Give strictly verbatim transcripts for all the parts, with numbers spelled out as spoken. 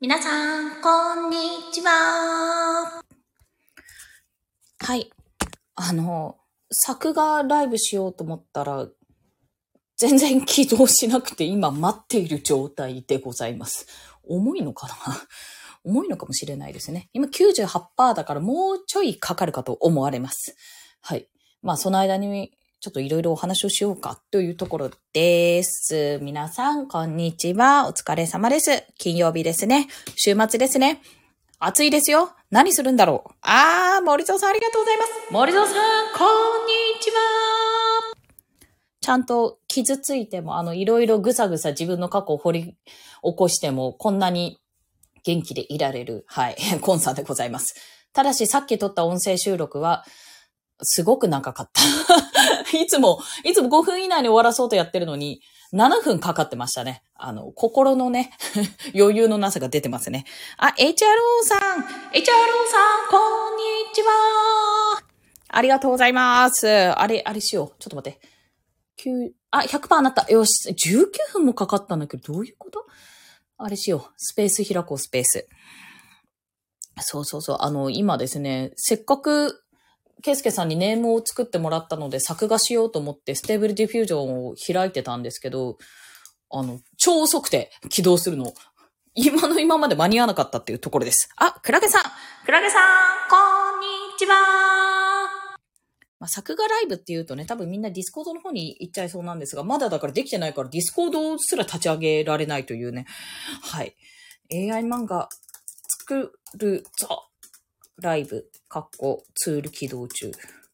皆さん、こんにちは。はい。あの、作画ライブしようと思ったら、全然起動しなくて今待っている状態でございます。重いのかな重いのかもしれないですね。今 きゅうじゅうはちパーセント だからもうちょいかかるかと思われます。はい。まあその間にちょっといろいろお話をしようかというところです。皆さん、こんにちは。お疲れ様です。金曜日ですね。週末ですね。暑いですよ。何するんだろう。あー、森蔵さんありがとうございます。森蔵さん、こんにちは。ちゃんと傷ついても、あの、いろいろぐさぐさ自分の過去を掘り起こしても、こんなに元気でいられる、はい、コンさんでございます。ただし、さっき撮った音声収録は、すごく長かった。いつも、いつもごふん以内に終わらそうとやってるのに、ななふんかかってましたね。あの、心のね、余裕のなさが出てますね。あ、エイチアールオー さん、エイチアールオー さん、こんにちは。ありがとうございます。あれ、あれしよう。ちょっと待って。きゅう、あ、ひゃくパーセント なった。よし。じゅうきゅうふんもかかったんだけど、どういうこと？あれしよう。スペース開こう、スペース。そうそうそう。あの、今ですね、せっかく、ケイスケさんにネームを作ってもらったので、作画しようと思ってステーブルディフュージョンを開いてたんですけど、あの、超遅くて起動するの。今の今まで間に合わなかったっていうところです。あ、クラゲさんクラゲさんこんにちは。まあ、作画ライブっていうとね、多分みんなディスコードの方に行っちゃいそうなんですが、まだだからできてないからディスコードすら立ち上げられないというね。はい。エーアイ 漫画作るぞ。ライブ、かっこ、ツール起動中。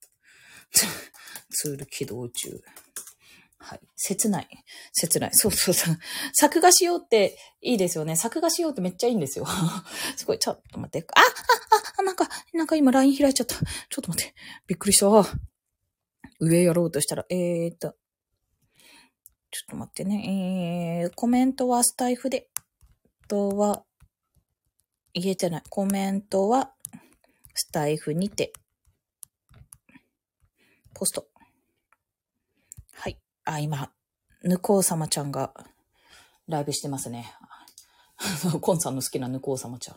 ツール起動中。はい。切ない。切ない。そうそうそう。作画しようっていいですよね。作画しようってめっちゃいいんですよ。すごい。ちょっと待って。あ、あ、あ、なんか、なんか今 ライン 開いちゃった。ちょっと待って。びっくりした。上やろうとしたら、えーっと。ちょっと待ってね。えー、コメントはスタイフで。とは、言えてない。コメントは、スタイフにて。ポスト。はい。あ、今、ぬこうさまちゃんがライブしてますね。コンさんの好きなぬこうさまちゃん。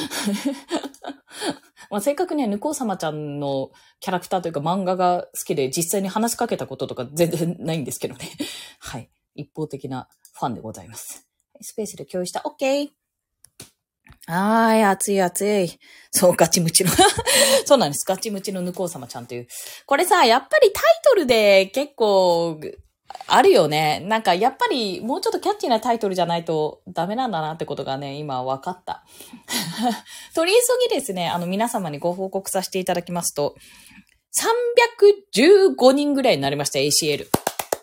まあ、正確にはぬこうさまちゃんのキャラクターというか漫画が好きで実際に話しかけたこととか全然ないんですけどね。はい。一方的なファンでございます。スペースで共有した。OK。はーい、熱い熱い。そう、ガチムチの。そうなんです。ガチムチのぬこうさまちゃんという。これさ、やっぱりタイトルで結構、あるよね。なんか、やっぱり、もうちょっとキャッチーなタイトルじゃないとダメなんだなってことがね、今分かった。取り急ぎですね、あの、皆様にご報告させていただきますと、さんびゃくじゅうごにんぐらいになりました、エーシーエル。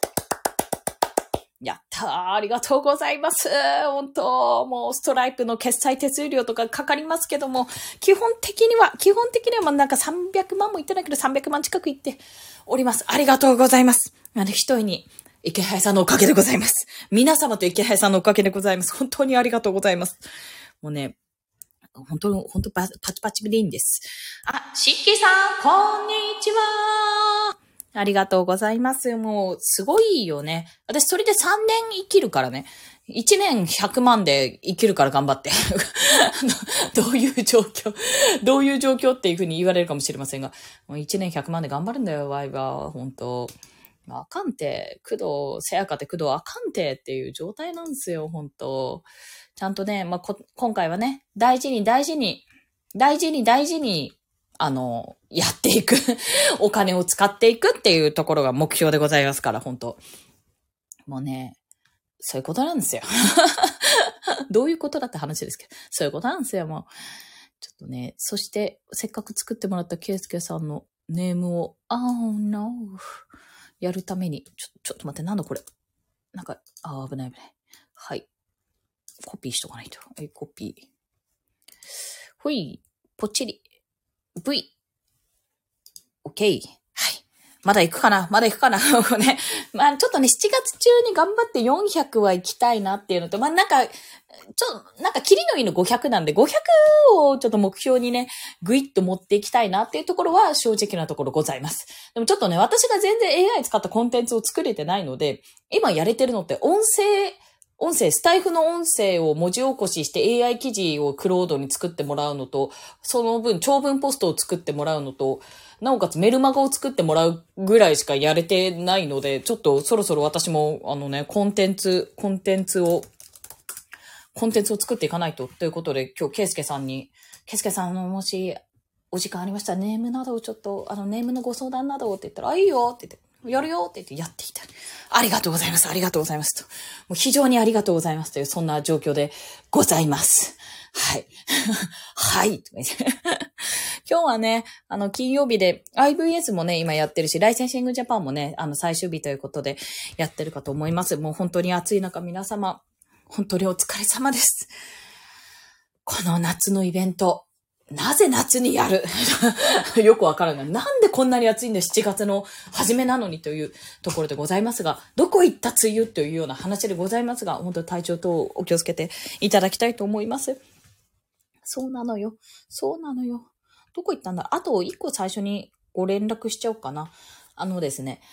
やったー、ありがとうございます。本当もうストライプの決済手数料とかかかりますけども、基本的には、基本的にはまあなんかさんびゃくまんもいってないけどさんびゃくまん近くいっております。ありがとうございます。あの、一重に、池原さんのおかげでございます。皆様と池原さんのおかげでございます。本当にありがとうございます。もうね、本当に、本当パチパチでいいんです。あ、しっきさん、こんにちは。ありがとうございます。もう、すごいよね。私、それでさんねん生きるからね。いちねんひゃくまんで生きるから頑張って。どういう状況どういう状況っていうふうに言われるかもしれませんが、もういちねんひゃくまんで頑張るんだよ、ワイは。本当あかんて、工藤、せやかて工藤あかんてっていう状態なんですよ、本当ちゃんとね、まあ、こ、今回はね、大事に大事に、大事に大事に、あの、やっていく。お金を使っていくっていうところが目標でございますから、本当もうね、そういうことなんですよ。どういうことだって話ですけど、そういうことなんですよ、もう。ちょっとね、そして、せっかく作ってもらったケイスケさんのネームを、oh no、やるために、ちょ、ちょっと待って、なんだこれ。なんか、あ、危ない危ない。はい。コピーしとかないと。え、コピー。ほい、ぽっちり。V。OK。はい。まだ行くかなまだ行くかなね。まあちょっとね、しちがつ中に頑張ってよんひゃくは行きたいなっていうのと、まあなんか、ちょ、なんかキリのいいのごひゃくなんで、ごひゃくをちょっと目標にね、ぐいっと持っていきたいなっていうところは正直なところございます。でもちょっとね、私が全然 エーアイ 使ったコンテンツを作れてないので、今やれてるのって音声、 音声、スタイフの音声を文字起こしして エーアイ 記事をクロードに作ってもらうのと、その分長文ポストを作ってもらうのと、なおかつメルマガを作ってもらうぐらいしかやれてないので、ちょっとそろそろ私もあのね、コンテンツ、コンテンツを、コンテンツを作っていかないと。ということで、今日、ケイスケさんに、ケイスケさんのもし、お時間ありましたら、ネームなどをちょっと、あの、ネームのご相談などをって言ったら、あ、いいよって言って、やるよって言ってやっていた。ありがとうございます。ありがとうございますと。もう非常にありがとうございますという、そんな状況でございます。はい。はい。今日はね、あの、金曜日で アイブイエス もね、今やってるし、ライセンシングジャパンもね、あの、最終日ということでやってるかと思います。もう本当に暑い中、皆様、本当にお疲れ様です。この夏のイベント、なぜ夏にやるよくわからない。なんでこんなに暑いんだしちがつの初めなのにというところでございますが、どこ行った梅雨というような話でございますが、本当に体調等お気をつけていただきたいと思います。そうなのよ。そうなのよ。どこ行ったんだ？あと一個最初にご連絡しちゃおうかな。あのですね。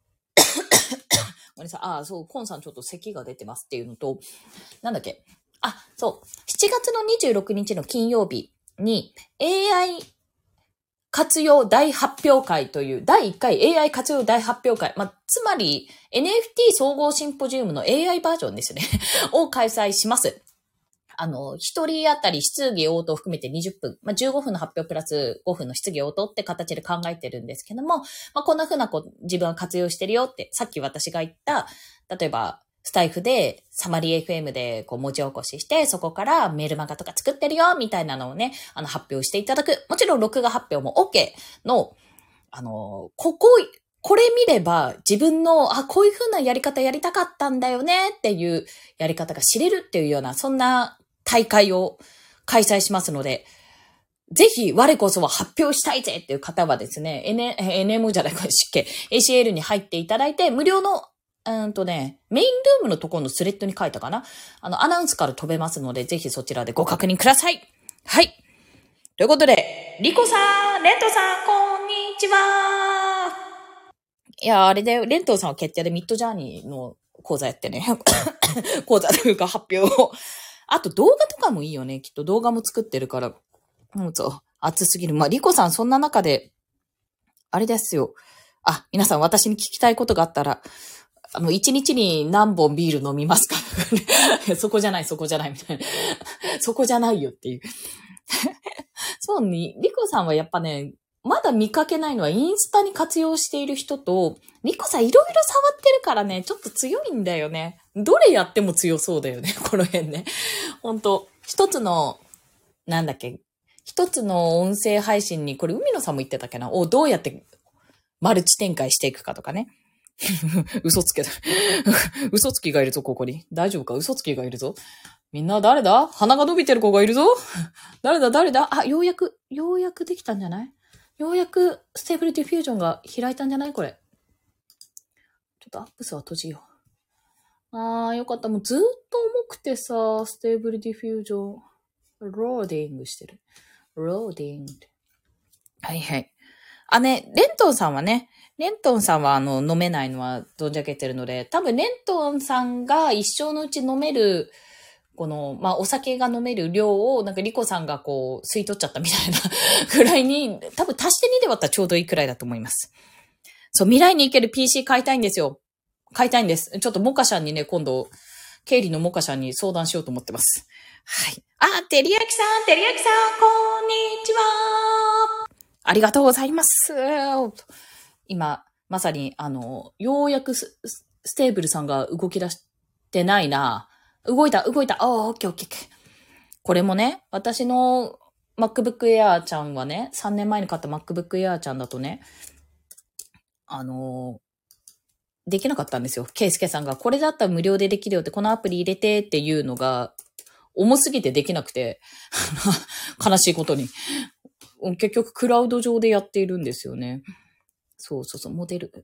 ごめんなさい。ああ、そう、コンさんちょっと咳が出てますっていうのと、なんだっけ。あ、そう。しちがつのにじゅうろくにちの金曜日に エーアイ 活用大発表会というだいいっかい エーアイ 活用大発表会。まあ、つまり エヌエフティー 総合シンポジウムの エーアイ バージョンですね。を開催します。あの、一人当たり質疑応答を含めてにじゅっぷん、まあ、じゅうごふんの発表プラスごふんの質疑応答って形で考えてるんですけども、まあ、こんな風なこう自分は活用してるよって、さっき私が言った、例えば、スタイフで、サマリー エフエム でこう文字起こしして、そこからメールマガとか作ってるよ、みたいなのをね、あの、発表していただく。もちろん録画発表も OK の、あの、ここ、これ見れば自分の、あ、こういう風なやり方やりたかったんだよねっていうやり方が知れるっていうような、そんな大会を開催しますので、ぜひ我こそは発表したいぜっていう方はですね、N、エヌエム じゃないか、湿気、エーシーエル に入っていただいて、無料の、うんとね、メインルームのところのスレッドに書いたかな？あの、アナウンスから飛べますので、ぜひそちらでご確認ください。はい。ということで、リコさん、レントさん、こんにちは。いや、あれで、レントさんは決定でミッドジャーニーの講座やってね。講座というか発表を。あと動画とかもいいよね。きっと動画も作ってるから。うん、そう。暑すぎる。まあ、リコさんそんな中で、あれですよ。あ、皆さん私に聞きたいことがあったら、あの、一日に何本ビール飲みますかそこじゃない、そこじゃないみたいな。そこじゃないよっていう。そうに、リコさんはやっぱね、まだ見かけないのはインスタに活用している人と、リコさんいろいろ触ってるからね、ちょっと強いんだよね。どれやっても強そうだよね、この辺ね。ほんと、一つの、なんだっけ、一つの音声配信に、これ海野さんも言ってたっけな、をどうやってマルチ展開していくかとかね。嘘つけだ。嘘つきがいるぞ、ここに。大丈夫か？嘘つきがいるぞ。みんな誰だ？鼻が伸びてる子がいるぞ。誰だ誰だ？あ、ようやく、ようやくできたんじゃない？ようやくステーブルディフュージョンが開いたんじゃないこれ。ちょっとアップスは閉じよう。あー、よかった。もうずーっと重くてさ、ステーブルディフュージョン。ローディングしてる。ローディング。はいはい。あね、レントンさんはね、レントンさんはあの飲めないのは存じ上げてるので、多分レントンさんが一生のうち飲める、この、まあ、お酒が飲める量を、なんかリコさんがこう、吸い取っちゃったみたいなくらいに、多分足してにで割ったらちょうどいいくらいだと思います。そう、未来に行ける ピーシー 買いたいんですよ。買いたいんです。ちょっとモカシャンにね、今度、経理のモカシャンに相談しようと思ってます。はい。あ、てりやきさん、てりやきさん、こんにちは。ありがとうございます。今、まさに、あの、ようやくス、ステーブルさんが動き出してないな。動いた、動いた。ああ、オッケーオッケーオッケー。これもね、私の MacBook Air ちゃんはね、さんねんまえに買った MacBook Air ちゃんだとね、あの、できなかったんですよ。ケイスケさんが、これだったら無料でできるよって、このアプリ入れてっていうのが、重すぎてできなくて、悲しいことに。結局、クラウド上でやっているんですよね。そうそうそう、モデル。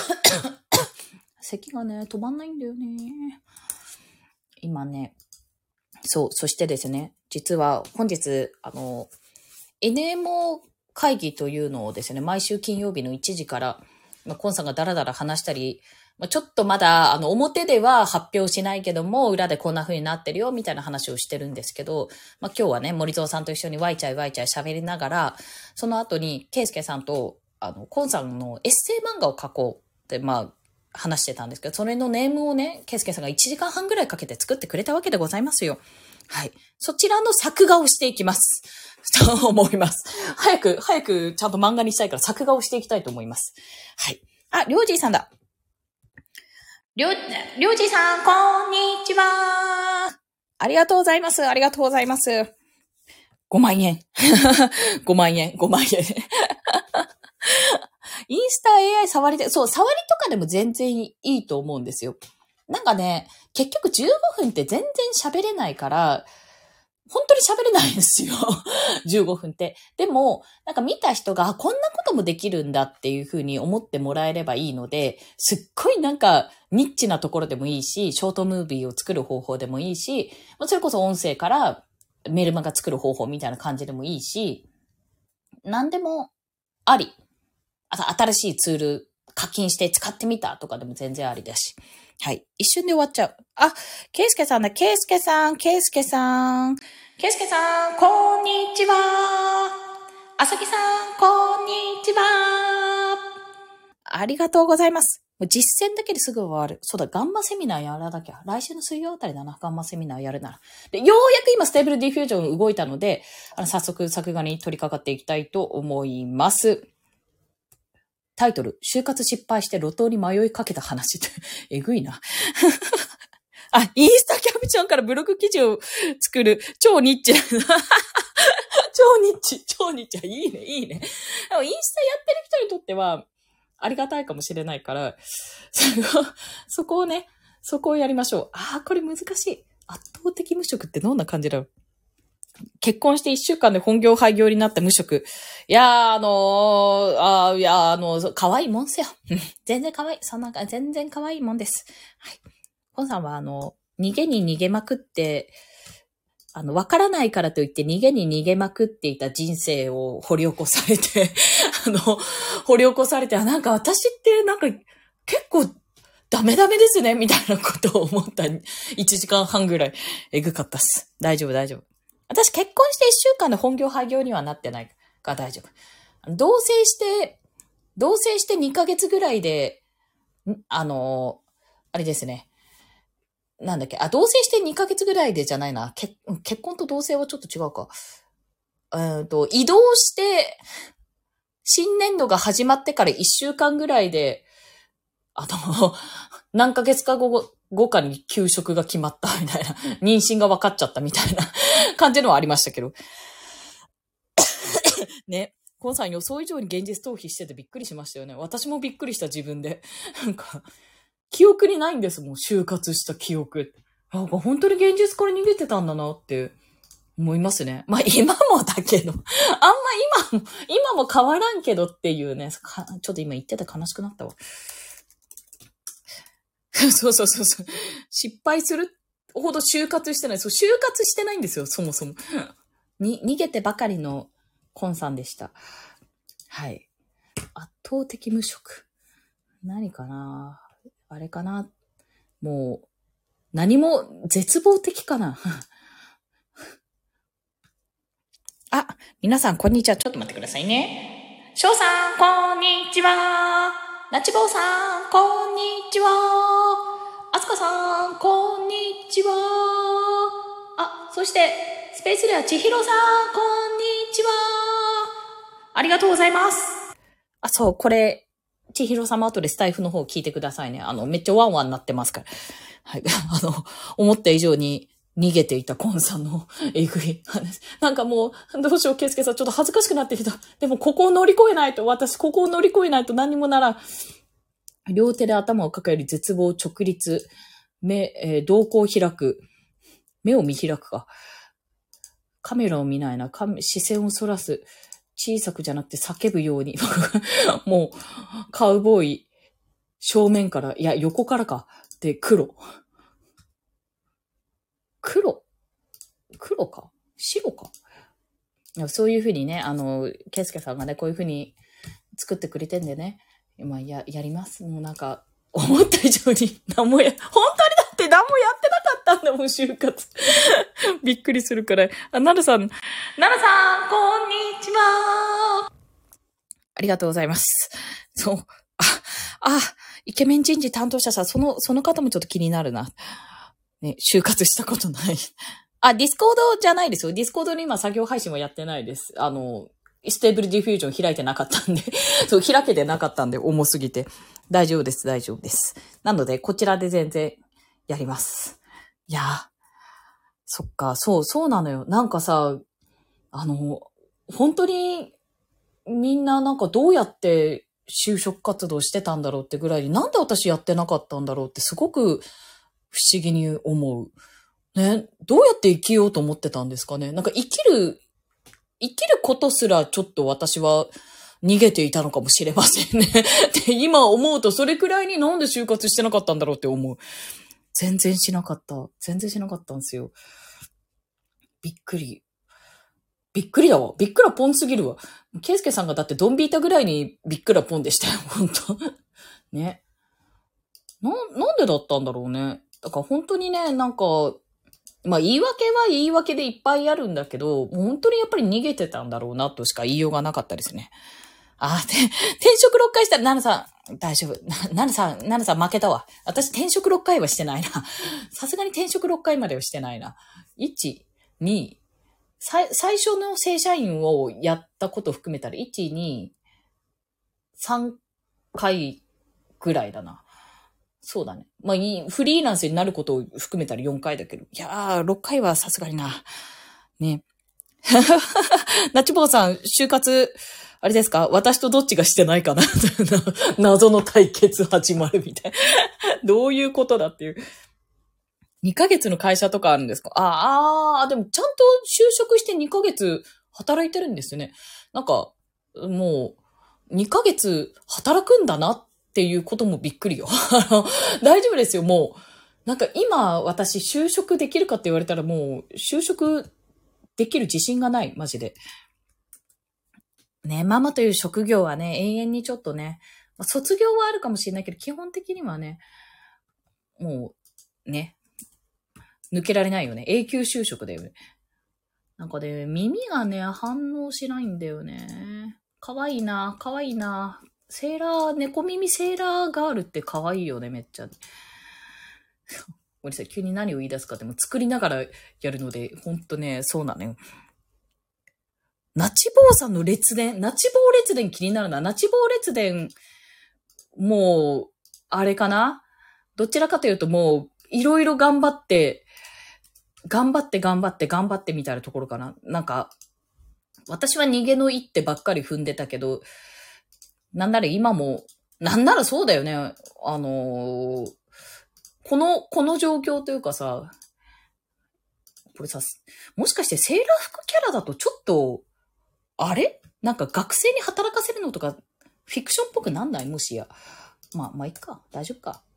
咳がね、止まんないんだよね。今ね、そう、そしてですね、実は本日、あの、エヌエムオー 会議というのをですね、毎週金曜日のいちじから、コンさんがダラダラ話したり、 まあ、ちょっとまだ、あの、表では発表しないけども、裏でこんな風になってるよ、みたいな話をしてるんですけど、まあ、今日はね、森蔵さんと一緒にワイチャイワイチャイ喋りながら、その後に、ケイスケさんと、あの、コンさんのエッセイ漫画を書こうって、まあ、話してたんですけど、それのネームをね、ケイスケさんがいちじかんはんぐらいかけて作ってくれたわけでございますよ。はい。そちらの作画をしていきます。と思います。早く、早くちゃんと漫画にしたいから作画をしていきたいと思います。はい。あ、りょうじいさんだ。りょう、りょうじいさん、こんにちは。ありがとうございます。ありがとうございます。ごまんえん。ごまんえん、ごまんえん。インスタ エーアイ 触りで、そう、触りとかでも全然いいと思うんですよ。なんかね、結局じゅうごふんって全然喋れないから、本当に喋れないんですよ。じゅうごふんって。でも、なんか見た人が、こんなこともできるんだっていう風に思ってもらえればいいので、すっごいなんか、ニッチなところでもいいし、ショートムービーを作る方法でもいいし、それこそ音声からメルマガ作る方法みたいな感じでもいいし、何でもあり。あと新しいツール課金して使ってみたとかでも全然ありだし。はい。一瞬で終わっちゃう。あ、ケイスケさんだ。ケイスケさん、ケイスケさん。ケイスケさん、こんにちは。あさきさん、こんにちは。ありがとうございます。実践だけですぐ終わる。そうだ、ガンマセミナーやらなきゃ。来週の水曜あたりだな、ガンマセミナーやるなら。で、ようやく今ステーブルディフュージョン動いたので、あの、早速作画に取り掛かっていきたいと思います。タイトル、就活失敗して路頭に迷いかけた話って、えぐいな。あ、インスタキャプションからブログ記事を作る、超ニッチ。超ニッチ、超ニッチ。いいね、いいね。でもインスタやってる人にとっては、ありがたいかもしれないから、そこ、そこをね、そこをやりましょう。ああ、これ難しい。圧倒的無職ってどんな感じだろう。結婚して一週間で本業廃業になった無職。いやー、あのー、あーいやー、あのー、可愛いもんすよ。全然可愛い。そんな、全然可愛いもんです。はい。本さんは、あの、逃げに逃げまくって、あの、わからないからといって逃げに逃げまくっていた人生を掘り起こされて、あの、掘り起こされて、あ、なんか私ってなんか結構ダメダメですね、みたいなことを思ったいちじかんはんぐらい。えぐかったっす。大丈夫、大丈夫。私結婚していっしゅうかんで本業廃業にはなってないから大丈夫。同棲して、同棲してにかげつぐらいで、あの、あれですね。なんだっけ、あ、同棲してにかげつぐらいでじゃないな。結結婚と同棲はちょっと違うか。うんと、移動して、新年度が始まってからいっしゅうかんぐらいで、あの、何ヶ月か後、後かに休職が決まったみたいな、妊娠が分かっちゃったみたいな感じのはありましたけど。ね。コンさん予想以上に現実逃避しててびっくりしましたよね。私もびっくりした自分で。なんか、記憶にないんですもん、就活した記憶。なんか本当に現実から逃げてたんだなって思いますね。まあ今もだけど、あんま今も、今も変わらんけどっていうね、ちょっと今言ってて悲しくなったわ。そうそうそうそう。失敗するほど就活してない。そう、就活してないんですよ、そもそも。に、逃げてばかりのコンさんでした。はい。圧倒的無職。何かなあれかなもう、何も絶望的かなあ、皆さん、こんにちは。ちょっと待ってくださいね。翔さん、こんにちは。なちぼうさん、こんにちは。あつかさん、こんにちは。あ、そして、スペースではちひろさん、こんにちは。ありがとうございます。あ、そう、これ、ちひろさんも後でスタイフの方聞いてくださいね。あの、めっちゃワンワンになってますから。はい。あの、思った以上に、逃げていたコンさんのえぐい話。なんかもう、どうしよう、ケイスケさん、ちょっと恥ずかしくなってきた。でも、ここを乗り越えないと、私、ここを乗り越えないと何もならん。両手で頭を抱える絶望直立。目、えー、瞳孔を開く。目を見開くか。カメラを見ないな。視線をそらす。小さくじゃなくて叫ぶように。もう、カウボーイ。正面から、いや、横からか。で、黒。黒黒か白かそういうふうにね、あの、ケイスケさんがね、こういうふうに作ってくれてんでね、まあ、や、やります。もうなんか、 思った以上に何もや、本当にだって何もやってなかったんだもん、就活。びっくりするくらい。あ、なるさん、なるさん、こんにちは。ありがとうございます。そう。あ、あ、イケメン人事担当者さ、その、その方もちょっと気になるな。ね、就活したことない。あ、ディスコードじゃないですよ。ディスコードに今作業配信はやってないです。あの、ステーブルディフュージョン開いてなかったんで、そう、開けてなかったんで、重すぎて。大丈夫です、大丈夫です。なので、こちらで全然やります。いや、そっか、そう、そうなのよ。なんかさ、あの、本当に、みんななんかどうやって就職活動してたんだろうってぐらいに、なんで私やってなかったんだろうってすごく不思議に思う。ね、どうやって生きようと思ってたんですかね。なんか生きる、生きることすらちょっと私は逃げていたのかもしれませんね。で、今思うとそれくらいになんで就活してなかったんだろうって思う。全然しなかった。全然しなかったんですよ。びっくり。びっくりだわ。びっくらポンすぎるわ。ケイスケさんがだってドンビータぐらいにびっくらポンでしたよ。本当ね。な、なんでだったんだろうね。だから本当にね、なんか、まあ言い訳は言い訳でいっぱいあるんだけど、本当にやっぱり逃げてたんだろうなとしか言いようがなかったですね。あ、て、転職ろっかいしたら、ナナさん、大丈夫。ナナさん、ナナさん負けたわ。私転職ろっかいはしてないな。さすがに転職ろっかいまではしてないな。いち、に、最、最初の正社員をやったこと含めたら、いち、に、さんかいぐらいだな。そうだね。まあ、フリーランスになることを含めたらよんかいだけど。いやー、ろっかいはさすがにな。ね。ナチボーさん、就活、あれですか？私とどっちがしてないかな謎の対決始まるみたいな。どういうことだっていう。にかげつの会社とかあるんですか？ああ、でもちゃんと就職してにかげつ働いてるんですね。なんか、もう、にかげつ働くんだなっていうこともびっくりよ。大丈夫ですよ、もう。なんか今私就職できるかって言われたらもう就職できる自信がない、マジで。ね、ママという職業はね、永遠にちょっとね、卒業はあるかもしれないけど、基本的にはね、もう、ね、抜けられないよね。永久就職だよね。なんかね、耳がね、反応しないんだよね。かわいいな、かわいいな。セーラー、猫耳セーラーガールってかわいいよね、めっちゃ。ごめんなさい、急に何を言い出すかっても作りながらやるので、ほんとね、そうなのよ。ナチボーさんの列伝、ナチボー列伝気になるな。ナチボー列伝、もう、あれかな？どちらかというともう、いろいろ頑張って、頑張って頑張って頑張ってみたいなところかな。なんか、私は逃げの一手ばっかり踏んでたけど、なんなら今も、なんならそうだよね。あのー、この、この状況というかさ、これさ、もしかしてセーラー服キャラだとちょっと、あれなんか学生に働かせるのとか、フィクションっぽくなんない？もしや。まあ、まあ、いっか。大丈夫か。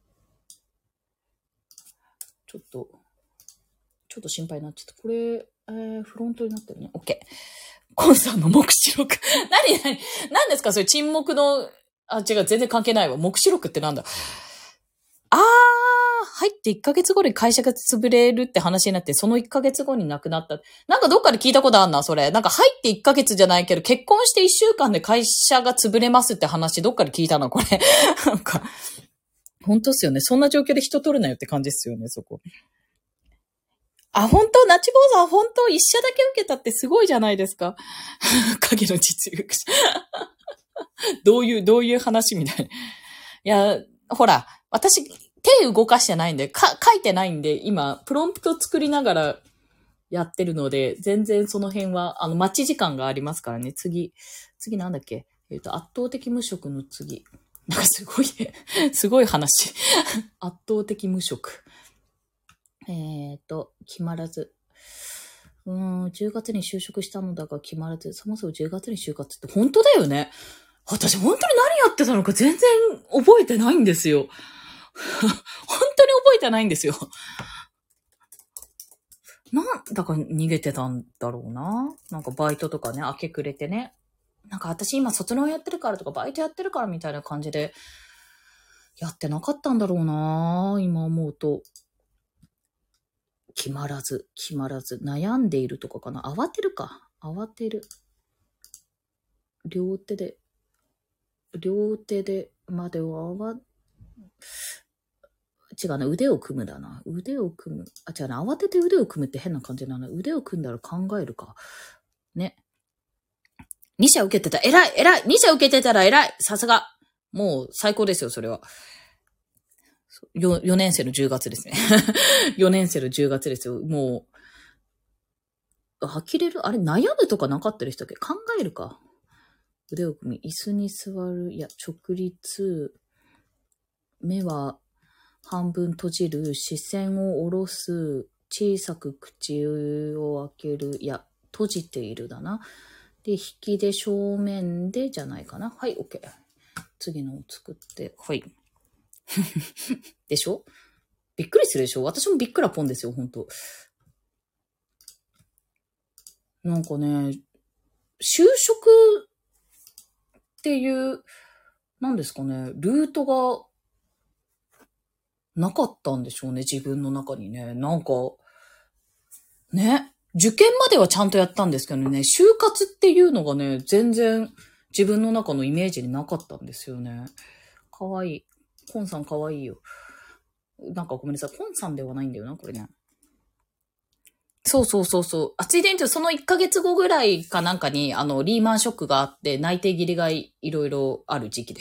ちょっと、ちょっと心配になっちゃった。これ、えー、フロントになってるね。OK。コンさんの目視録。何何何ですかそれ沈黙の、あ、違う、全然関係ないわ。目視録ってなんだあー、入っていっかげつごに会社が潰れるって話になって、そのいっかげつごに亡くなった。なんかどっかで聞いたことあんな、それ。なんか入っていっかげつじゃないけど、結婚していっしゅうかんで会社が潰れますって話、どっかで聞いたな、これ。なんか、本当っすよね。そんな状況で人取るなよって感じっすよね、そこ。あ、本当ナチ坊さん、本当一社だけ受けたってすごいじゃないですか。影の実力者。どういう、どういう話みたいな。いや、ほら、私、手動かしてないんで、か、書いてないんで、今、プロンプト作りながらやってるので、全然その辺は、あの、待ち時間がありますからね。次、次なんだっけえっと、圧倒的無職の次。なんかすごい、すごい話。圧倒的無職。えっと、決まらず。うーん、じゅうがつに就職したのだが決まらず、そもそもじゅうがつに就活って本当だよね。私本当に何やってたのか全然覚えてないんですよ。本当に覚えてないんですよ。なんだか逃げてたんだろうな。なんかバイトとかね、明け暮れてね。なんか私今卒論やってるからとかバイトやってるからみたいな感じでやってなかったんだろうな今思うと。決まらず、決まらず、悩んでいるとかかな。慌てるか。慌てる。両手で、両手でまでは慌、違うな、腕を組むだな。腕を組む。あ、違うな、慌てて腕を組むって変な感じなの。腕を組んだら考えるか。ね。に社受けてた。偉い偉い !に 社受けてたら偉いさすがもう最高ですよ、それは。よ、よねん生のじゅうがつですね。よねん生のじゅうがつですよ。もう、呆れるあれ、悩むとかなかったでしたっけ？考えるか。腕を組み、椅子に座る、いや、直立、目は半分閉じる、視線を下ろす、小さく口を開ける、いや、閉じているだな。で、引きで正面でじゃないかな。はい、OK。次のを作って、はい。でしょ？びっくりするでしょ？私もびっくらぽんですよ、ほんと。なんかね、就職っていう、なんですかね、ルートがなかったんでしょうね、自分の中にね。なんか、ね、受験まではちゃんとやったんですけどね、就活っていうのがね、全然自分の中のイメージになかったんですよね。かわいい。コンさんかわいいよ。なんかごめんなさい、コンさんではないんだよな、これね。そうそうそうそう。あ、ついでにそのいっかげつごぐらいかなんかに、あの、リーマンショックがあって、内定切りがいろいろある時期です。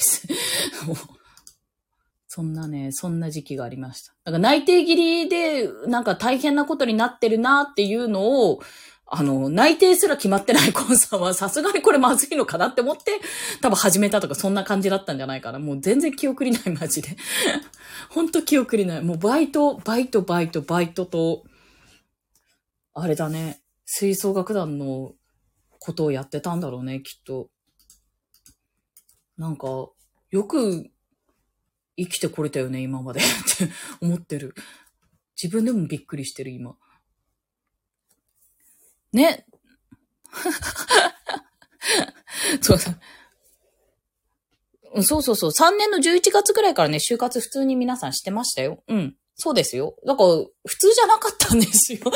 そんなね、そんな時期がありました。だから内定切りで、なんか大変なことになってるなっていうのを、あの、内定すら決まってないコンさんは、さすがにこれまずいのかなって思って、多分始めたとかそんな感じだったんじゃないかな。もう全然記憶にない、マジで。ほんと記憶にない。もうバイト、バイト、バイト、バイトと、あれだね。吹奏楽団のことをやってたんだろうね、きっと。なんか、よく生きてこれたよね、今までって思ってる。自分でもびっくりしてる、今。ね。そうそうそうそう。さんねんのじゅういちがつぐらいからね、就活普通に皆さんしてましたよ。うん。そうですよ。だから、普通じゃなかったんですよ。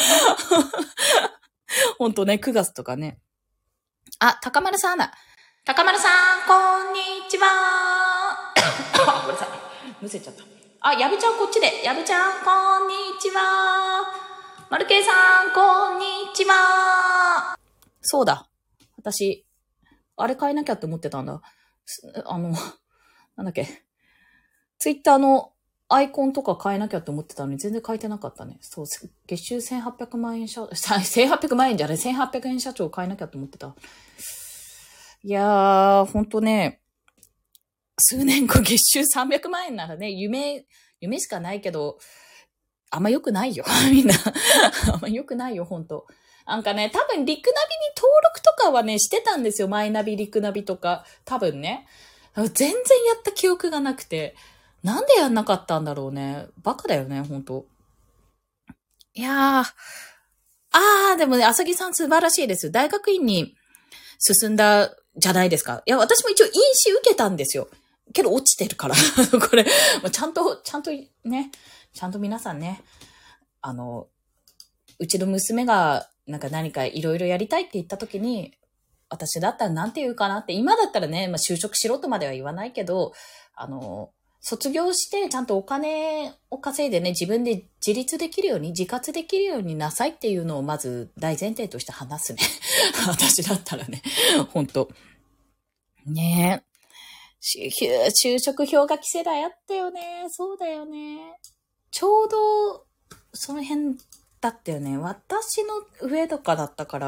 ほんとね、くがつとかね。あ、高丸さんだ。高丸さん、こんにちは。あ、ごめんなさい。むせちゃった。あ、やぶちゃんこっちで。やぶちゃん、こんにちは。まるけいさん、こんにちは。そうだ。私、あれ変えなきゃって思ってたんだ。あの、なんだっけ。ツイッターのアイコンとか変えなきゃって思ってたのに全然変えてなかったね。そう、月収せんはっぴゃくまん円社、せんはっぴゃくまん円じゃない、せんはっぴゃくえん社長変えなきゃって思ってた。いやー、ほんとね、数年後月収さんびゃくまん円ならね、夢、夢しかないけど、あんま良くないよ。みんな。あんま良くないよ、ほんと。なんかね、多分リクナビに登録とかはね、してたんですよ。マイナビ、リクナビとか。多分ね。全然やった記憶がなくて。なんでやんなかったんだろうね。バカだよね、ほんと。いやー。あー、でもね、浅木さん素晴らしいです。大学院に進んだじゃないですか。いや、私も一応飲酒受けたんですよ。けど落ちてるから。これ、ちゃんと、ちゃんとね、ちゃんと皆さんね、あの、うちの娘がなんか何かいろいろやりたいって言った時に、私だったらなんて言うかなって、今だったらね、まあ、就職しろとまでは言わないけど、あの、卒業してちゃんとお金を稼いでね、自分で自立できるように、自活できるようになさいっていうのをまず大前提として話すね。私だったらね、ほんと。ねえ。就職氷河期世代あったよね。そうだよね。ちょうど、その辺だったよね。私の上とかだったから、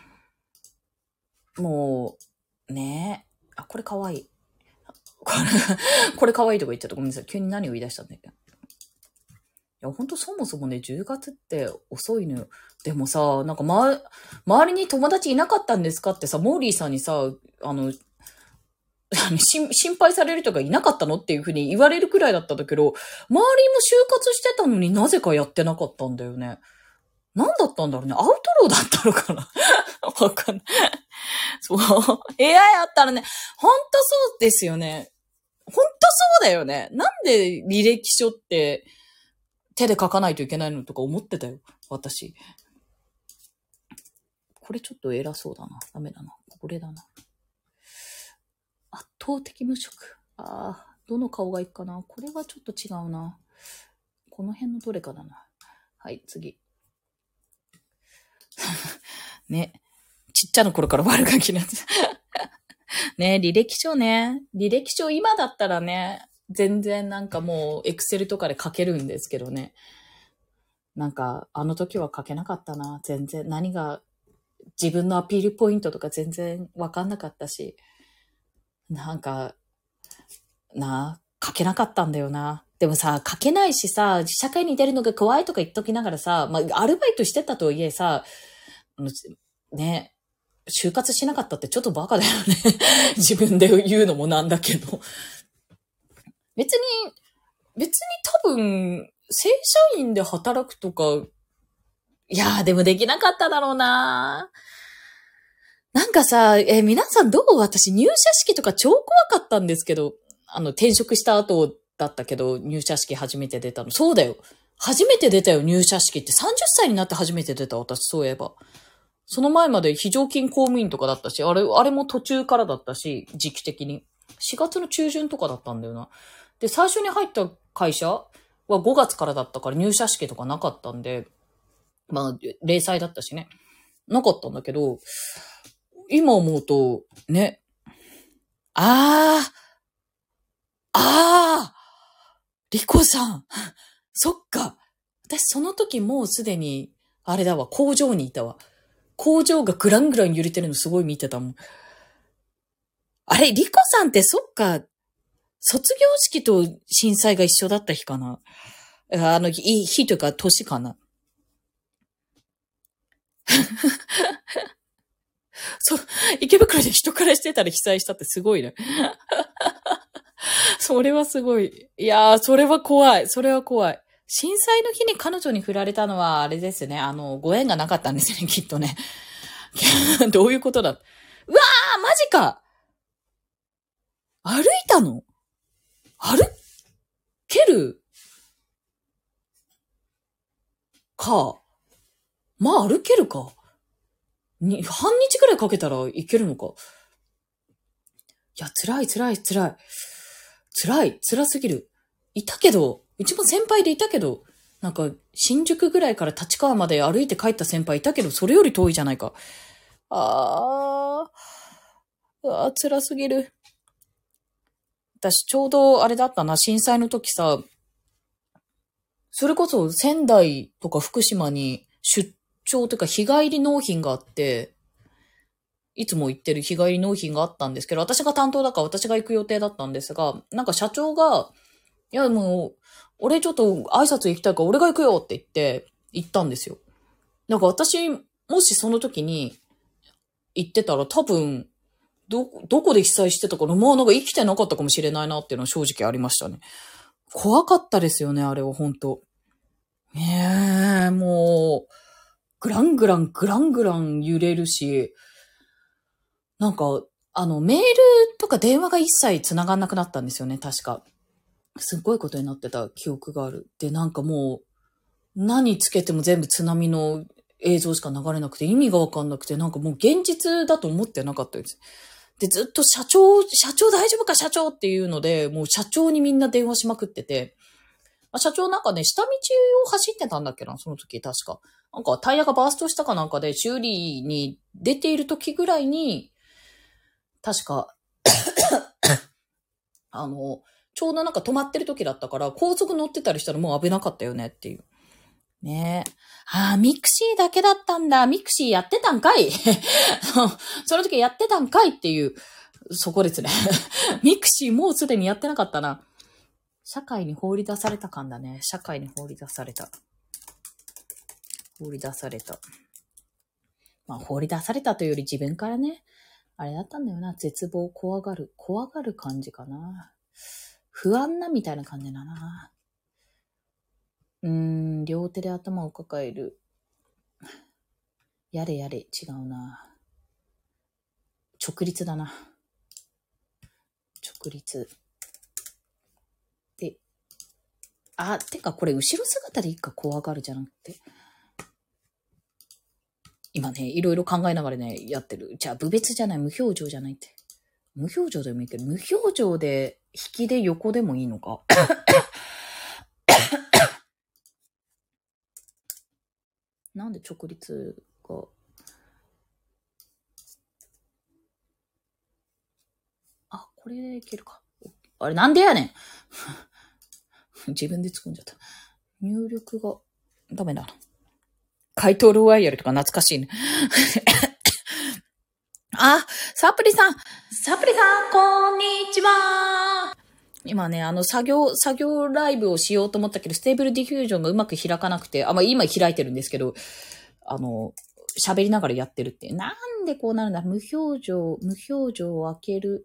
もう、ねえ。あ、これかわいい。これ、これかわいいとか言っちゃった。ごめんなさい。急に何を言い出したんだっけ。いや、ほんとそもそもね、じゅうがつって遅いのよ。でもさ、なんか、ま、周りに友達いなかったんですかってさ、モーリーさんにさ、あの、心配される人がいなかったのっていうふうに言われるくらいだったんだけど、周りも就活してたのになぜかやってなかったんだよね。何だったんだろうね。アウトローだったのかなわかんない。そう。エーアイ あったらね、ほんとそうですよね。 ほんとそうだよね。なんで履歴書って手で書かないといけないのとか思ってたよ。私。これちょっと偉そうだな。ダメだな。これだな。圧倒的無職。ああ、どの顔がいいかな。これはちょっと違うな。この辺のどれかだな。はい、次。ね。ちっちゃな頃から悪ガキなんです。ね、履歴書ね。履歴書今だったらね、全然なんかもうエクセルとかで書けるんですけどね。なんかあの時は書けなかったな。全然何が自分のアピールポイントとか全然わかんなかったし。なんか、なあ、書けなかったんだよな。でもさ、書けないしさ、社会に出るのが怖いとか言っときながらさ、まあ、アルバイトしてたとはいえさ、ね、就活しなかったってちょっとバカだよね。自分で言うのもなんだけど。別に、別に多分、正社員で働くとか、いやーでもできなかっただろうな。なんかさ、えー皆さんどう？私入社式とか超怖かったんですけど、あの転職した後だったけど、入社式初めて出たの。そうだよ。初めて出たよ、入社式って。さんじゅっさいになって初めて出た、私、そういえば。その前まで非常勤公務員とかだったし、あれ、あれも途中からだったし、時期的に。しがつの中旬とかだったんだよな。で、最初に入った会社はごがつからだったから入社式とかなかったんで、まあ、零細だったしね。なかったんだけど、今思うと、ね。あー、あー、リコさん。そっか。私その時もうすでに、あれだわ、工場にいたわ。工場がグラングラン揺れてるのすごい見てたもん。あれ、リコさんってそっか、卒業式と震災が一緒だった日かな。あの、日、日というか年かな。そう、池袋で人からしてたら被災したってすごいね。それはすごい。いやー、それは怖い。それは怖い。震災の日に彼女に振られたのは、あれですね。あの、ご縁がなかったんですよね、きっとね。どういうことだ。うわー、マジか。歩いたの？歩けるか。まあ、歩けるか。に、半日くらいかけたらいけるのか。いや、辛い、辛い、辛い。辛い、辛すぎる。いたけど、一番先輩でいたけど、なんか、新宿ぐらいから立川まで歩いて帰った先輩いたけど、それより遠いじゃないか。あー、うわー辛すぎる。私、ちょうどあれだったな、震災の時さ、それこそ仙台とか福島に出張というか日帰り納品があって、いつも行ってる日帰り納品があったんですけど、私が担当だから私が行く予定だったんですが、なんか社長が、いやもう、俺ちょっと挨拶行きたいから俺が行くよって言って、行ったんですよ。なんか私、もしその時に行ってたら多分、ど、どこで被災してたかな、まあなんか生きてなかったかもしれないなっていうのは正直ありましたね。怖かったですよね、あれは本当。ねえ、もう、グラングラン、グラングラン揺れるし、なんか、あの、メールとか電話が一切繋がんなくなったんですよね、確か。すっごいことになってた記憶がある。で、なんかもう、何つけても全部津波の映像しか流れなくて意味がわかんなくて、なんかもう現実だと思ってなかったです。で、ずっと社長、社長大丈夫か社長っていうので、もう社長にみんな電話しまくってて、社長なんかね、下道を走ってたんだっけな、その時確か。なんかタイヤがバーストしたかなんかで修理に出ている時ぐらいに、確か、あの、ちょうどなんか止まってる時だったから、高速乗ってたりしたらもう危なかったよねっていう。ねえ。ああ、ミクシーだけだったんだ。ミクシーやってたんかいその時やってたんかいっていう、そこですね。ミクシーもうすでにやってなかったな。社会に放り出された感だね。社会に放り出された。放り出された。まあ、放り出されたというより自分からね、あれだったんだよな。絶望、怖がる。怖がる感じかな。不安なみたいな感じだな。うーん、両手で頭を抱える。やれやれ、違うな。直立だな。直立。 あ、てかこれ後ろ姿でいいか怖がるじゃなくて。今ね、いろいろ考えながらね、やってる。じゃあ、部別じゃない、無表情じゃないって。無表情でもいいけど、無表情で、引きで横でもいいのか。なんで直立が。あ、これでいけるか。あれ、なんでやねん自分で作んじゃった。入力が、ダメだな。怪盗ロワイヤルとか懐かしいね。あ、サプリさんサプリさん、こんにちは今ね、あの、作業、作業ライブをしようと思ったけど、ステーブルディフュージョンがうまく開かなくて、あ、まあ、今開いてるんですけど、あの、喋りながらやってるって。なんでこうなるんだ無表情、無表情を開ける。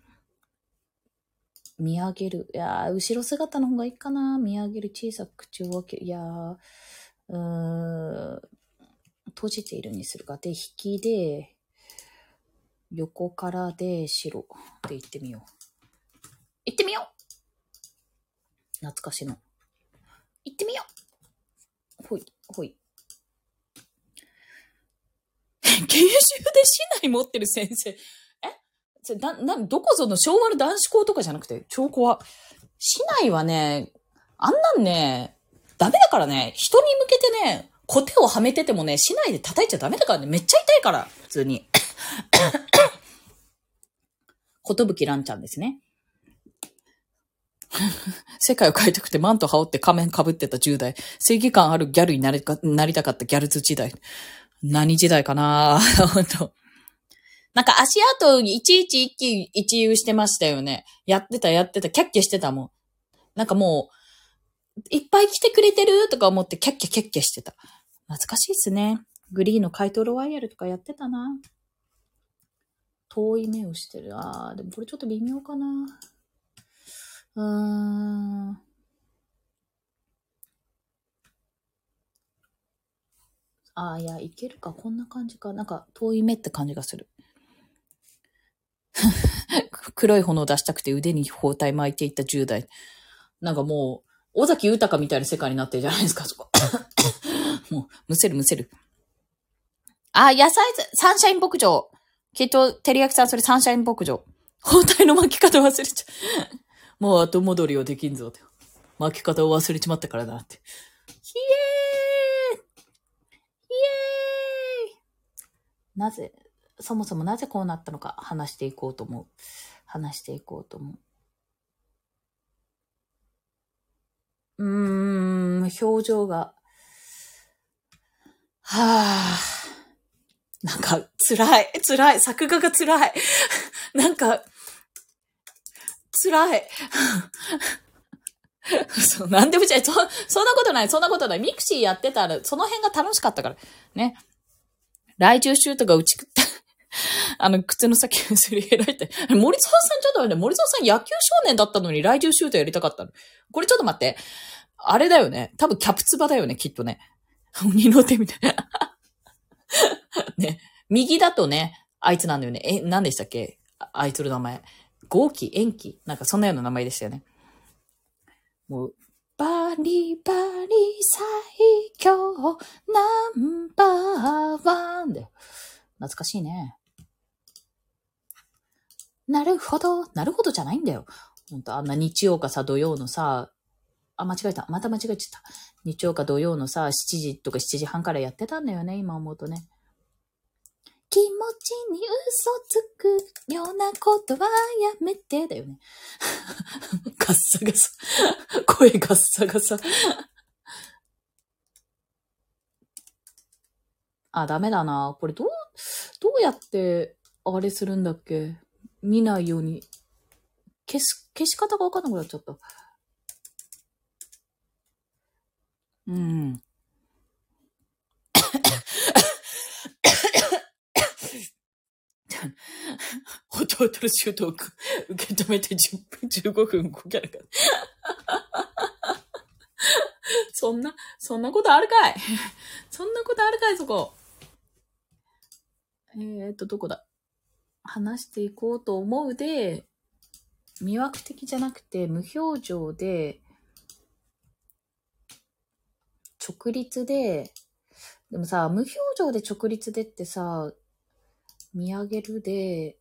見上げる。いやー、後ろ姿の方がいいかな。見上げる。小さく口を開ける。いやー、うーん、閉じているにするか。で、引きで、横からで、白。で、行ってみよう。行ってみよう懐かしの。行ってみようほい、ほい。研修で市内持ってる先生。えそれな、な、どこぞの昭和の男子校とかじゃなくて、超怖。市内はね、あんなんね、ダメだからね、人に向けてね、コテをはめててもね、市内で叩いちゃダメだからね、めっちゃ痛いから、普通に。ことぶきらんちゃんですね。世界を変えたくてマント羽織って仮面被ってたじゅう代。正義感あるギャルになりか、なりたかったギャルズ時代。何時代かな本当。なんか足跡いちいち一喜一憂してましたよね。やってたやってた。キャッキャしてたもん。なんかもう、いっぱい来てくれてるとか思ってキャッキャキャッキャしてた。懐かしいっすね。グリーの怪盗ロワイヤルとかやってたな。遠い目をしてる。あー、でもこれちょっと微妙かな。うーん。あー、いや、いけるか。こんな感じか。なんか遠い目って感じがする。黒い炎を出したくて腕に包帯巻いていったじゅう代。なんかもう、尾崎豊みたいな世界になってるじゃないですか、そこ。もう、むせるむせる。あ、野菜、サンシャイン牧場。きっと、照り焼きさん、それサンシャイン牧場。包帯の巻き方忘れちゃう。もう後戻りはできんぞ。巻き方を忘れちまったからなって。イエーイイエーイなぜ、そもそもなぜこうなったのか話していこうと思う。話していこうと思う。うーん、表情が。はぁ。なんか、辛い、辛い、作画が辛い。なんか、辛い。そう、なんでもじゃ、そ、そんなことない、そんなことない。ミクシーやってたら、その辺が楽しかったから。ね。来週シュートが打ち食った。あの、靴の先をすり減られて。森沢さんちょっと待って、森沢さん野球少年だったのに来週シュートやりたかったの。これちょっと待って。あれだよね。多分キャプツバだよね、きっとね。鬼の手みたいな。ね。右だとね、あいつなんだよね。え、何でしたっけ あ, あいつの名前。豪気延期なんかそんなような名前でしたよね。もう、バリバリ最強ナンバーワンで。懐かしいね。なるほど。なるほどじゃないんだよ。ほんと、あんな日曜かさ、土曜のさ、あ、間違えた。また間違えちゃった。日曜か土曜のさ、しちじとかしちじはんからやってたんだよね、今思うとね。気持ちに嘘つくようなことはやめてだよね。ガッサガサ。声ガッサガサ。あ、ダメだな。これどう、どうやって、あれするんだっけ見ないように。消す、消し方がわかんなくなっちゃった。うん。弟のシュートを受け止めてじゅっぷん、じゅうごふん動けなかった。そんな、そんなことあるかいそんなことあるかいそこ。えーっと、どこだ話していこうと思うで、魅惑的じゃなくて無表情で、 直立で、でもさ、無表情で直立でってさ、見上げるで、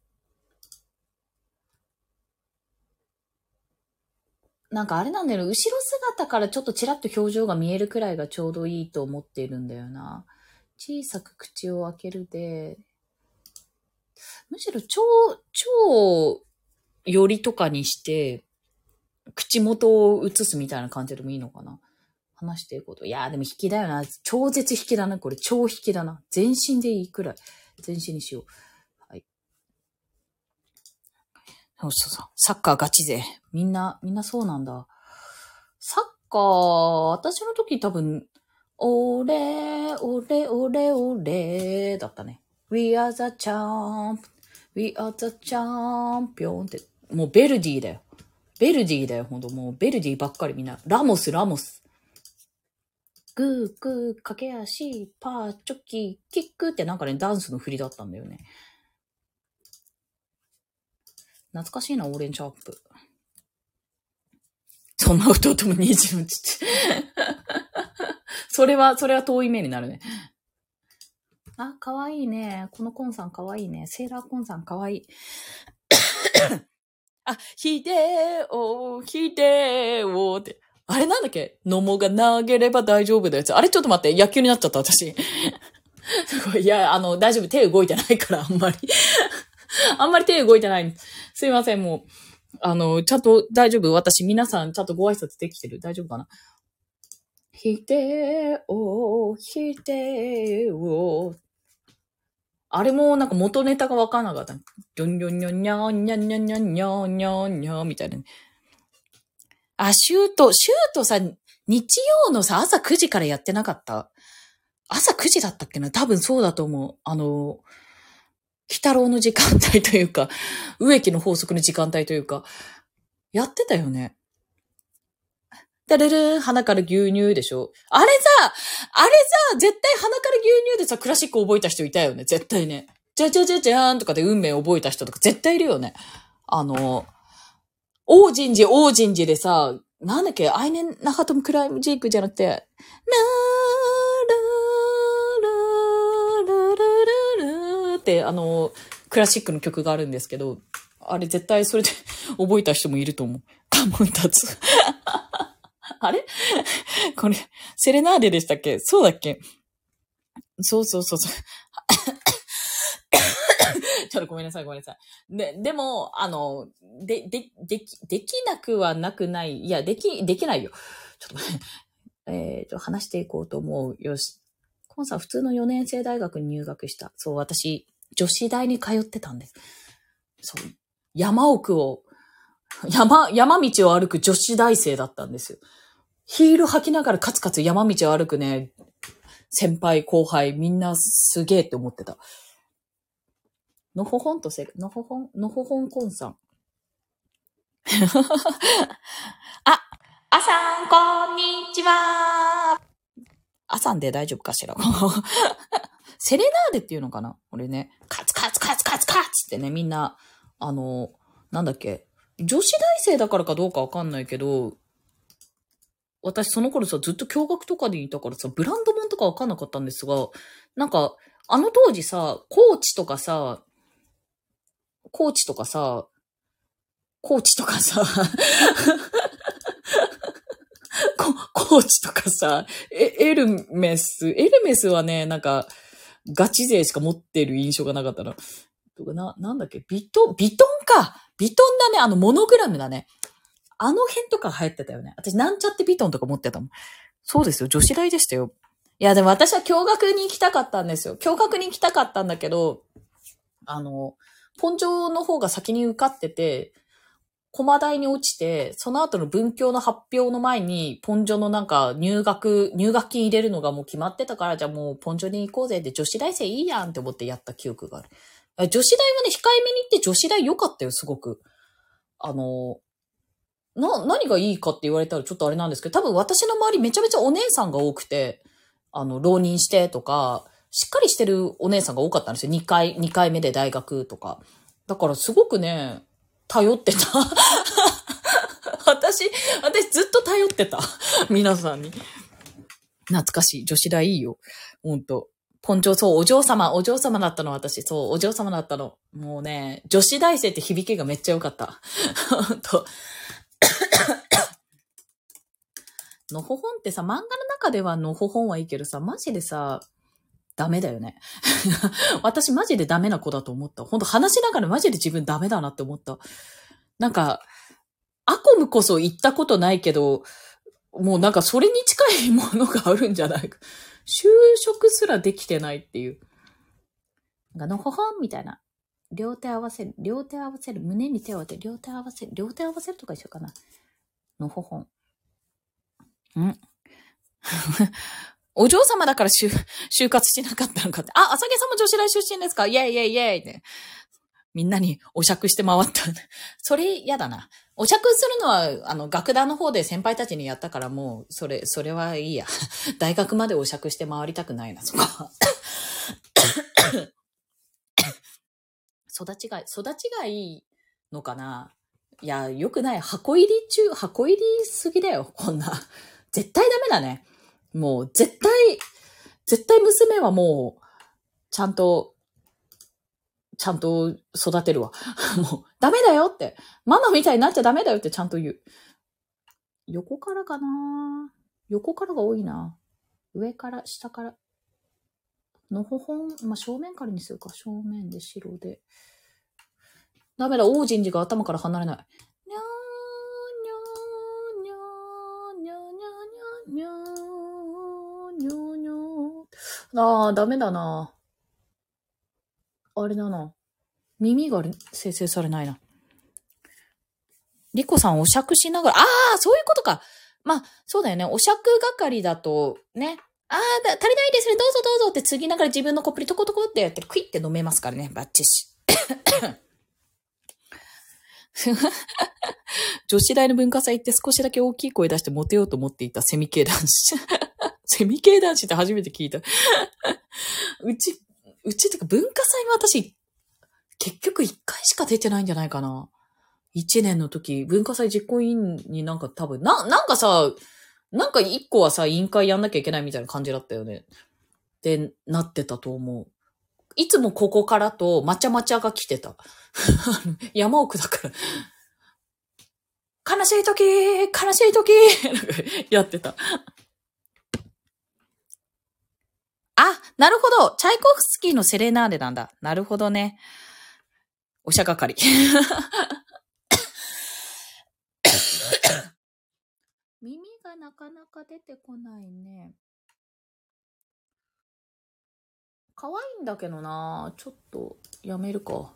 なんかあれなんだよね、後ろ姿からちょっとチラッと表情が見えるくらいがちょうどいいと思っているんだよな。小さく口を開けるで、むしろ超、超寄りとかにして、口元を映すみたいな感じでもいいのかな。話していくこと。いやーでも引きだよな。超絶引きだな。これ超引きだな。全身でいいくらい。全身にしよう。はい。そうそうそう。サッカーガチ勢。みんな、みんなそうなんだ。サッカー、私の時多分、オレ、オレ、オレ、オレだったね。We are the champ.We are the champion って。もうベルディだよ。ベルディだよ。ほんともうベルディばっかりみんな。ラモス、ラモス。グー、グー、駆け足、パー、チョキ、キックってなんかね、ダンスの振りだったんだよね。懐かしいな、オーレンジャープ。そんな弟もにじゅうの父。それは、それは遠い目になるね。あ、かわいいね。このコンさんかわいいね。セーラーコンさんかわいい。あ、ひでお、ひでおって。あれなんだっけ？野茂が投げれば大丈夫だやつ。あれちょっと待って、野球になっちゃった、私。すごい。いや、あの、大丈夫。手動いてないから、あんまり。あんまり手動いてない。すいません、もう。あの、ちゃんと大丈夫。私、皆さん、ちゃんとご挨拶できてる。大丈夫かな？ひでお、ひでお。あれもなんか元ネタがわかんなかった。ニョンニョンニョンニョンニョンニョンニョンニョンニョンニョンみたいな。あ、シュート、シュートさ、日曜のさ、朝くじからやってなかった？朝くじだったっけな？多分そうだと思う。あの、鬼太郎の時間帯というか、植木の法則の時間帯というか、やってたよね。だるる鼻から牛乳でしょ？あれさ、あれさ、絶対鼻から牛乳でさ、クラシック覚えた人いたよね。絶対ね。じゃじゃじゃじゃーんとかで運命覚えた人とか絶対いるよね。あの、王神寺、王神寺でさ、なんだっけ、アイネンナハトムクライムジークじゃなくて、なーらーらーらーらーらーってあの、クラシックの曲があるんですけど、あれ絶対それで覚えた人もいると思う。カモンタツ。あれこれ、セレナーデでしたっけ？そうだっけ？そうそうそうそう。ちょっとごめんなさい、ごめんなさい。で、でも、あの、で、で、でき、できなくはなくない。いや、でき、できないよ。ちょっと待って。えっと、話していこうと思う。よし。コンさん、普通のよねん生大学に入学した。そう、私、女子大に通ってたんで。そう。山奥を、山、山道を歩く女子大生だったんですよ。ヒール履きながらカツカツ山道を歩くね、先輩、後輩、みんなすげえって思ってた。のほほんとせ、のほほん、のほほんコンさん。あ、あさん、こんにちは。あさんで大丈夫かしらセレナーデっていうのかなこれね。カツカツカツカツカツってね、みんな、あの、なんだっけ。女子大生だからかどうかわかんないけど、私その頃さ、ずっと共学とかでいたからさ、ブランドもんとかわかんなかったんですが、なんか、あの当時さ、コーチとかさ、コーチとかさ、コーチとかさ、コ、コーチとかさ、エ、エルメス、エルメスはね、なんか、ガチ勢しか持ってる印象がなかったな。とかな、なんだっけ、ビトン、ビトンか。ビトンだね、あのモノグラムだね。あの辺とか流行ってたよね。私なんちゃってビトンとか持ってたもん。そうですよ、女子大でしたよ。いや、でも私は共学に行きたかったんですよ。共学に行きたかったんだけど、あの、ポンジョの方が先に受かってて、駒大に落ちて、その後の文教の発表の前に、ポンジョのなんか入学、入学金入れるのがもう決まってたから、じゃあもうポンジョに行こうぜって女子大生いいやんって思ってやった記憶がある。女子大はね、控えめに言って女子大良かったよ、すごく。あの、な、何がいいかって言われたらちょっとあれなんですけど、多分私の周りめちゃめちゃお姉さんが多くて、あの、浪人してとか、しっかりしてるお姉さんが多かったんですよ。にかい、にかいめで大学とか。だからすごくね、頼ってた。私、私ずっと頼ってた。皆さんに。 懐かしい。女子大いいよ。ほんと。ポンチョ、そう、お嬢様、お嬢様だったの、私。そう、お嬢様だったの。もうね、女子大生って響きがめっちゃ良かった。ほんと。のほほんってさ、漫画の中ではのほほんはいいけどさ、マジでさ、ダメだよね。私マジでダメな子だと思った。ほんと話しながらマジで自分ダメだなって思った。なんか、アコムこそ行ったことないけど、もうなんかそれに近いものがあるんじゃないか。就職すらできてないっていう。なんかのほほんみたいな。両手合わせる、両手合わせる、胸に手を当てる、両手合わせる、両手合わせるとか一緒かな。のほほん。んお嬢様だから就就活しなかったのかって。あ、浅毛さんも女子大出身ですか？イェイイェイイェイって。みんなにお酌して回った。それ嫌だな。お酌するのは、あの、楽団の方で先輩たちにやったからもう、それ、それはいいや。大学までお酌して回りたくないな、そこは。育ちが、育ちがいいのかな？いや、よくない。箱入り中、箱入りすぎだよ、こんな。絶対ダメだね。もう、絶対、絶対娘はもう、ちゃんと、ちゃんと育てるわ。もう、ダメだよって。ママみたいになっちゃダメだよってちゃんと言う。横からかな？横からが多いな。上から、下から。のほほん、まあ、正面からにするか。正面で白で。ダメだ、王人寺が頭から離れない。にゃーにゃーにゃーにゃーにゃーにゃーにゃー。あー、ダメだな。あれだな。耳が生成されないな。リコさんお酌しながら、ああ、そういうことか。まあ、そうだよね。お酌係だと、ね。ああ、足りないですね。どうぞどうぞって継ぎながら自分のコップにトコトコってやってクイって飲めますからね。バッチシ。女子大の文化祭行って少しだけ大きい声出してモテようと思っていたセミ系男子。セミ系男子って初めて聞いた。うち、うちってか文化祭は私、結局一回しか出てないんじゃないかな。一年の時、文化祭実行委員になんか多分、な、なんかさ、なんか一個はさ、委員会やんなきゃいけないみたいな感じだったよね。で、なってたと思う。いつもここからと、まちゃまちゃが来てた。山奥だから。悲しい時悲しい時やってた。あ、なるほど。チャイコフスキーのセレナーデなんだ。なるほどね。おしゃがかり。耳がなかなか出てこないね。可愛いんだけどな。ちょっとやめるか。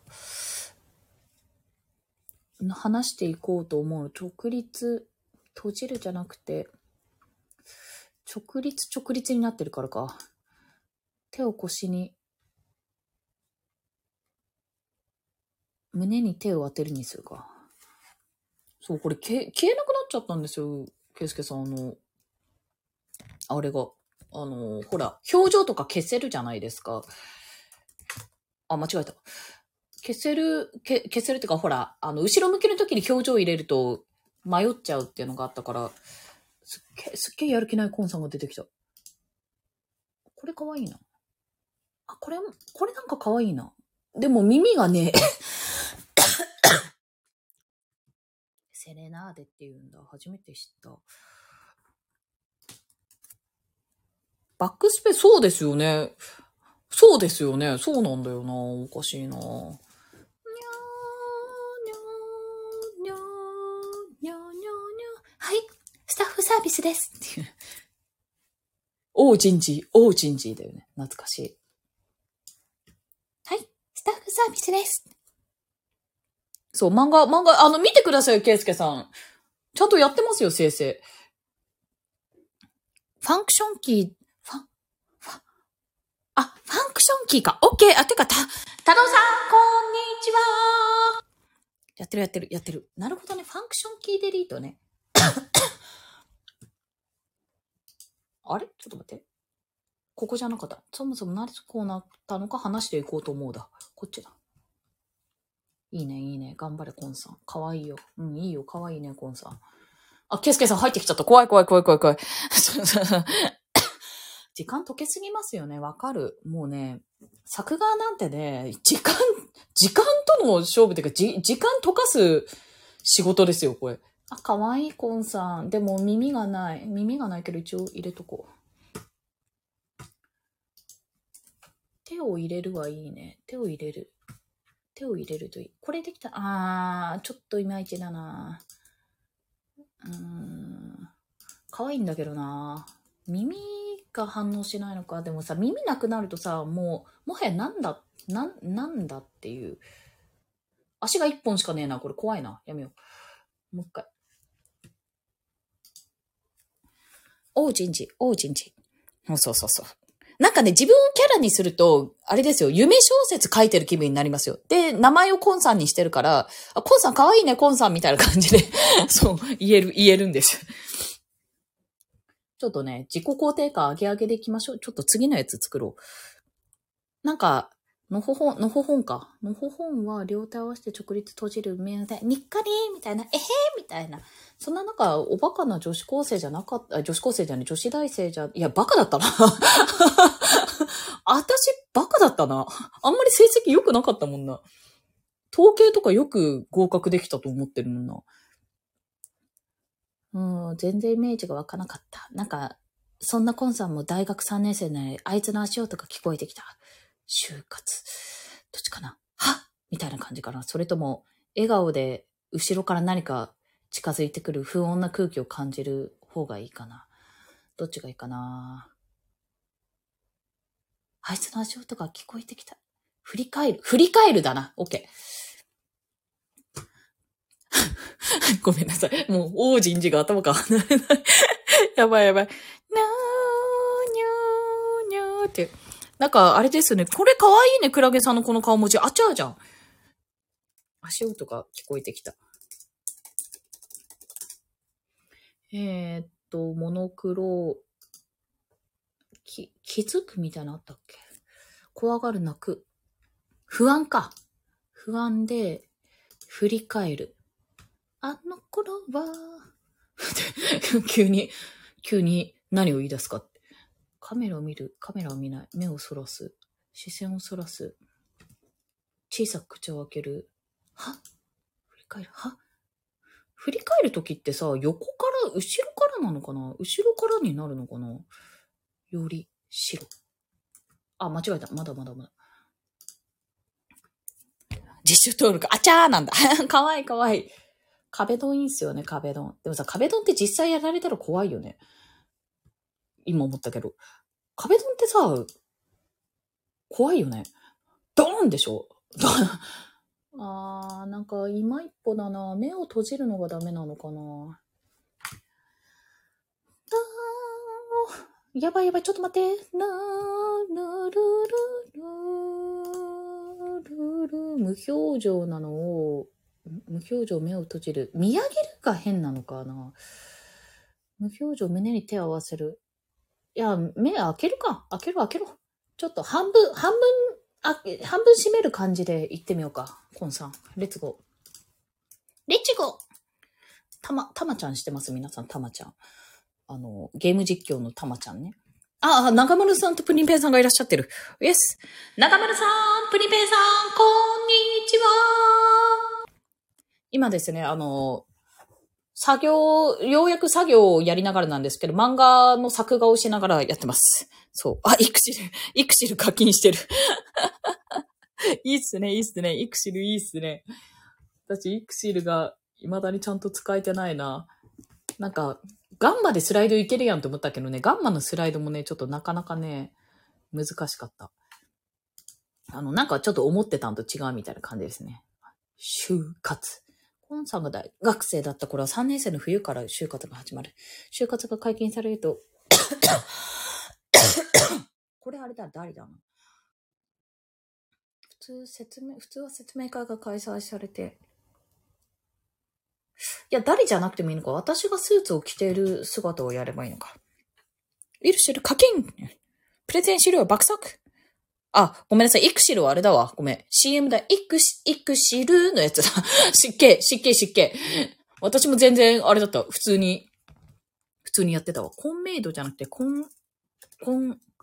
話していこうと思う。直立、閉じるじゃなくて、直立直立になってるからか。手を腰に、胸に手を当てるにするか。そう、これ消え、消えなくなっちゃったんですよ。ケイスケさん、あの、あれが。あの、ほら、表情とか消せるじゃないですか。あ、間違えた。消せる、け消せるってか、ほら、あの、後ろ向きの時に表情入れると迷っちゃうっていうのがあったから、すっげえ、すっげえやる気ないコンさんが出てきた。これかわいいな。あ、これ、これなんかかわいいな。でも耳がね、セレナーデって言うんだ。初めて知った。バックスペース、そうですよね。そうですよね。そうなんだよな。おかしいな。にゃーにゃーにゃーにゃーにゃーにゃー。はい、スタッフサービスです。おう人事、おう人事だよね。懐かしい。はい、スタッフサービスです。そう、漫画、漫画、あの、見てくださいよ、ケイスケさん。ちゃんとやってますよ、先生。ファンクションキー、ファン、ファン、あ、ファンクションキーか。オッケー。あ、てか、た、たどさん、こんにちは。やってるやってる、やってる。なるほどね。ファンクションキーデリートね。あれちょっと待って。ここじゃなかった。そもそもなぜこうなったのか話していこうと思うだ。こっちだ。いいね、いいね。頑張れ、コンさん。かわいいよ。うん、いいよ。かわいいね、コンさん。あ、ケイスケさん入ってきちゃった。怖い怖い怖い怖い怖い。 時間溶けすぎますよね。わかる。もうね、作画なんてね、時間、時間との勝負っていうか、じ、時間溶かす仕事ですよ、これ。あ、かわいい、コンさん。でも耳がない。耳がないけど一応入れとこう。手を入れるはいいね。手を入れる。手を入れるといい。これできた。あー、ちょっといまいちだな。うーん。かわいいんだけどな。耳が反応しないのか。でもさ、耳なくなるとさ、もう、もはやなんだ、なん、なんだっていう。足が一本しかねえな。これ怖いな。やめよう。もう一回。おうちんち、おうちんち。そうそうそう。なんかね、自分をキャラにすると、あれですよ、夢小説書いてる気分になりますよ。で、名前をコンさんにしてるから、あ、コンさんかわいいね、コンさんみたいな感じで、そう、言える、言えるんです。ちょっとね、自己肯定感上げ上げでいきましょう。ちょっと次のやつ作ろう。なんか、のほほん、のほほんか。のほほんは両手合わせて直立閉じる目で、にっかりみたいな、えへーみたいな。そんな中、おバカな女子高生じゃなかった、女子高生じゃね、女子大生じゃ、いや、バカだったな。私、バカだったな。あんまり成績良くなかったもんな。統計とかよく合格できたと思ってるもんな。うん、全然イメージが湧かなかった。なんか、そんなコンさんも大学さんねん生で、あいつの足音が聞こえてきた。就活。どっちかなはっみたいな感じかな。それとも、笑顔で後ろから何か近づいてくる不穏な空気を感じる方がいいかな。どっちがいいかな。あいつの足音が聞こえてきた。振り返る。振り返るだな。オッケー。ごめんなさい。もう、王人寺が頭から離れない。やばいやばい。なーにょーにょーって。なんか、あれですね。これかわいいね、クラゲさんのこの顔文字。あちゃーじゃん。足音が聞こえてきた。えー、っと、モノクロ、き、気づくみたいなのあったっけ？怖がる泣く。不安か。不安で、振り返る。あの頃は、急に、急に何を言い出すかって。カメラを見る。カメラを見ない。目をそらす。視線をそらす。小さく口を開ける。は？振り返る。は？振り返るときってさ、横から、後ろからなのかな？後ろからになるのかな？より、白。あ、間違えた。まだまだまだ。自主登録。あちゃーなんだ。かわいいかわいい。壁ドンいいっすよね、壁ドン。でもさ、壁ドンって実際やられたら怖いよね。今思ったけど。壁ドンってさ、怖いよね。ドーンでしょ？ドーン。あー、なんか今一歩だな。目を閉じるのがダメなのかな。だーやばいやばい、ちょっと待って。なー、なるるるるる無表情なのを、無表情目を閉じる。見上げるが変なのかな。無表情胸に手を合わせる。いや、目開けるか。開けろ開けろ。ちょっと半分、半分、あ、半分閉める感じで行ってみようか。コンさん。レッツゴー。レッツゴー。たま、たまちゃんしてます皆さん、たまちゃん。あの、ゲーム実況のたまちゃんね。ああ、中丸さんとプリンペンさんがいらっしゃってる。イエス。中丸さん、プリンペンさん、こんにちは。今ですね、あの、作業、ようやく作業をやりながらなんですけど、漫画の作画をしながらやってます。そう。あ、イクシル、イクシル課金してる。いいっすね、いいっすね。イクシルいいっすね。私、イクシルが未だにちゃんと使えてないな。なんか、ガンマでスライドいけるやんと思ったけどね、ガンマのスライドもね、ちょっとなかなかね、難しかった。あの、なんかちょっと思ってたんと違うみたいな感じですね。就活。コンさんが大学生だった頃はさんねん生の冬から就活が始まる。就活が解禁されると、これあれだ、誰だな。普通説明、普通は説明会が開催されて、いや、誰じゃなくてもいいのか。私がスーツを着ている姿をやればいいのか。イルシル課金プレゼン資料爆速あ、ごめんなさい。イクシルはあれだわ。ごめん。シーエム だ。イクシ、イクシルのやつだ。湿気、湿気、湿気。私も全然あれだった。普通に、普通にやってたわ。コンメイドじゃなくて、コン、コン、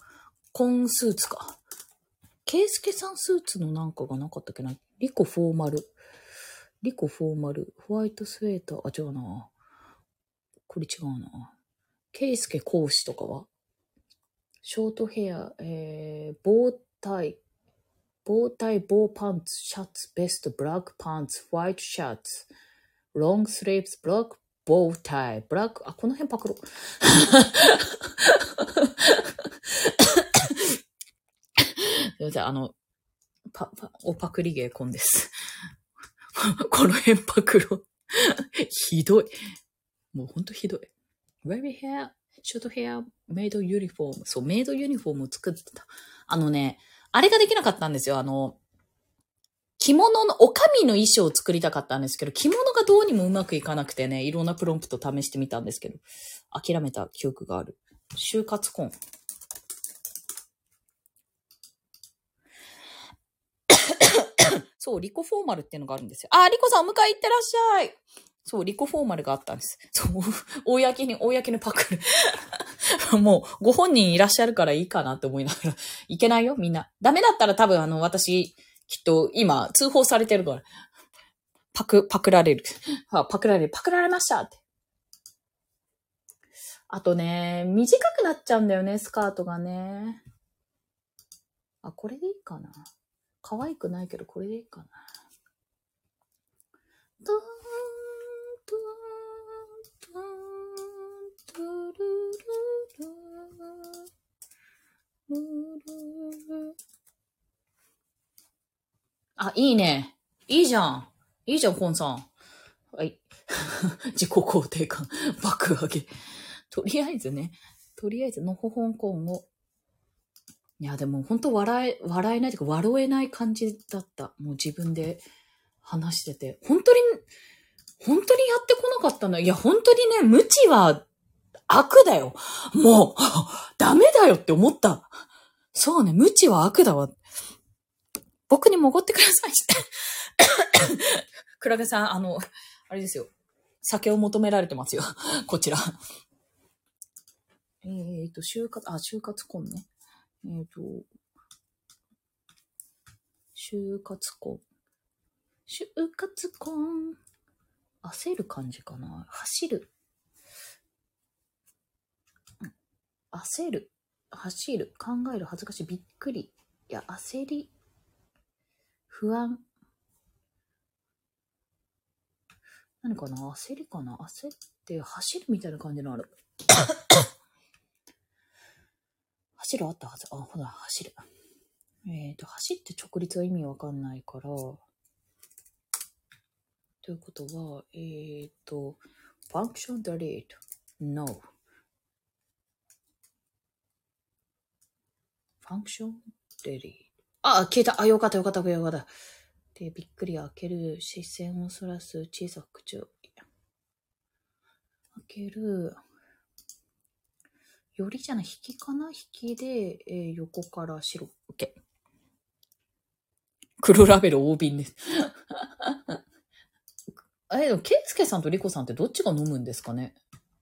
コンスーツか。ケイスケさんスーツのなんかがなかったっけな。リコフォーマル。リコフォーマル。ホワイトスウェーター。あ、違うな。これ違うな。ケイスケ講師とかはショートヘア、えー、ボータイ、ボータイ、ボーパンツ、シャツ、ベスト、ブラックパンツ、ホワイトシャツ、ロングスリーブス、ブラック、ボータイ、ブラック、あ、この辺パクロ。すいません、あの、パ、パ、おパクリゲーコンです。この辺パクロ。ひどい。もうほんとひどい。Very hair, short hair, made uniform. そう、メイドユニフォームを作ってた。あのね、あれができなかったんですよ。あの、着物の、おかみの衣装を作りたかったんですけど、着物がどうにもうまくいかなくてね、いろんなプロンプト試してみたんですけど、諦めた記憶がある。就活婚。そう、リコフォーマルっていうのがあるんですよ。あ、リコさんお迎え行ってらっしゃい。そう、リコフォーマルがあったんです。そう、公に、公にパクる。もう、ご本人いらっしゃるからいいかなって思いながら。いけないよ、みんな。ダメだったら多分、あの、私、きっと、今、通報されてるから。パク、パクられる。パクられる。パクられましたって。あとね、短くなっちゃうんだよね、スカートがね。あ、これでいいかな。可愛くないけど、これでいいかな。トゥーントゥーントゥーントゥルルルル。あ、いいね。いいじゃん。いいじゃん、コンさん。はい。自己肯定感。爆上げ。とりあえずね。とりあえず、のほほんコンを。いや、でも本当笑え、笑えないというか、笑えない感じだった。もう自分で話してて。本当に、本当にやってこなかったんだ。いや、本当にね、無知は悪だよ。もう、ダメだよって思った。そうね、無知は悪だわ。僕にもおごってください。クラゲさん、あの、あれですよ。酒を求められてますよ。こちら。えっ、ー、と、就活、あ、就活婚ね。えっ、ー、と、就活婚。就活婚。焦る感じかな。走る。焦る。走る。考える。恥ずかしい。びっくり。いや、焦り。不安。何かな、焦りかな、焦って走るみたいな感じのある。走るあったはず。あ、ほら、走る。えっと、走って直立は意味わかんないから、ということは、えっと、function delete, no. function delete. あ、消えた。あ、よかったよかったよかった。で、びっくり開ける。視線をそらす。小さく口を。開ける。よりじゃない、引きかな、引きで、えー、横から白。OK。黒ラベル大瓶です。え、でも、ケイスケさんとリコさんってどっちが飲むんですかね。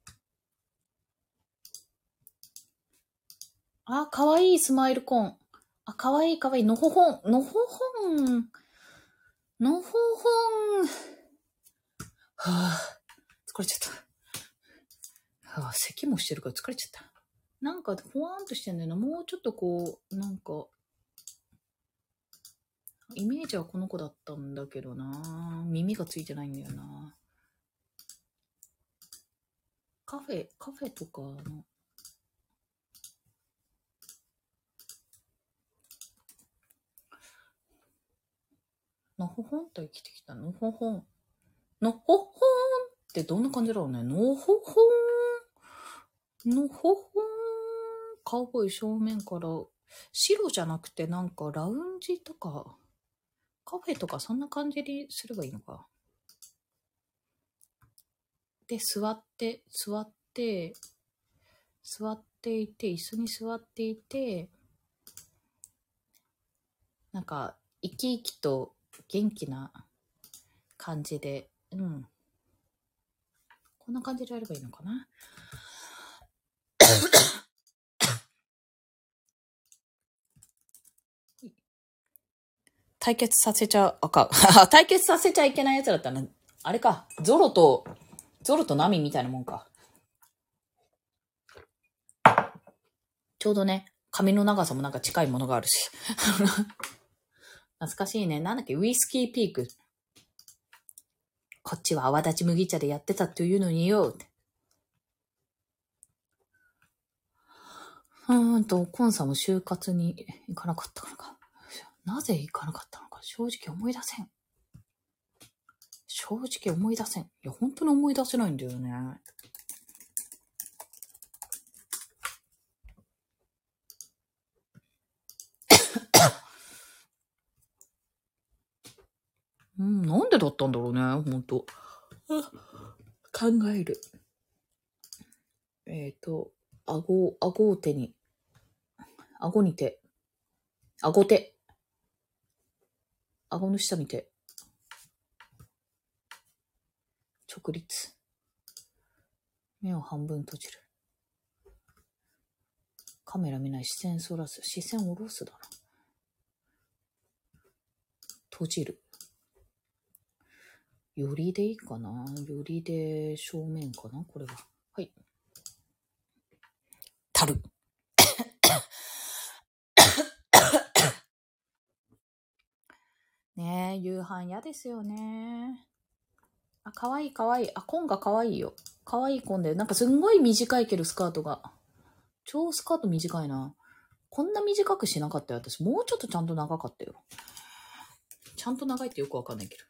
あ、かわいいスマイルコーン。あ、かわいいかわいい。のほほん。のほほん。のほほん。はぁ、疲れちゃった。はぁ、咳もしてるから疲れちゃった。なんか、ほわーんとしてんだよな。もうちょっとこう、なんか、イメージはこの子だったんだけどな。耳がついてないんだよな。カフェ、カフェとかの、のほほんと生きてきた。のほほん。のほほんってどんな感じだろうね。のほほん。のほほん。カウボーイ正面から白じゃなくてなんかラウンジとかカフェとかそんな感じにすればいいのか。で、座って、座って、座っていて、椅子に座っていて、なんか生き生きと元気な感じで、うん。こんな感じでやればいいのかな。 対決させちゃ、あかん。対決させちゃいけないやつだったな。あれか。ゾロと、ゾロとナミみたいなもんか。ちょうどね、髪の長さもなんか近いものがあるし。懐かしいね。なんだっけ、ウイスキーピーク。こっちは泡立ち麦茶でやってたというのによ。うーんと、コンさんも就活に行かなかったのか。なぜ行かなかったのか、正直思い出せん。正直思い出せん。いや、本当に思い出せないんだよね。うん、なんでだったんだろうね、本当考える。えっ、ー、と、顎、顎を手に、顎に手、顎手、顎の下に手、直立、目を半分閉じる。カメラ見ない、視線そらす、視線下ろすだな。閉じる。よりでいいかな、よりで正面かな、これは。はい。たる。ねえ、夕飯嫌ですよね。あ、かわいいかわいい。あ、紺がかわいいよ。かわいい紺で。なんかすんごい短いけど、スカートが。超スカート短いな。こんな短くしなかったよ、私。もうちょっとちゃんと長かったよ。ちゃんと長いってよくわかんないけど。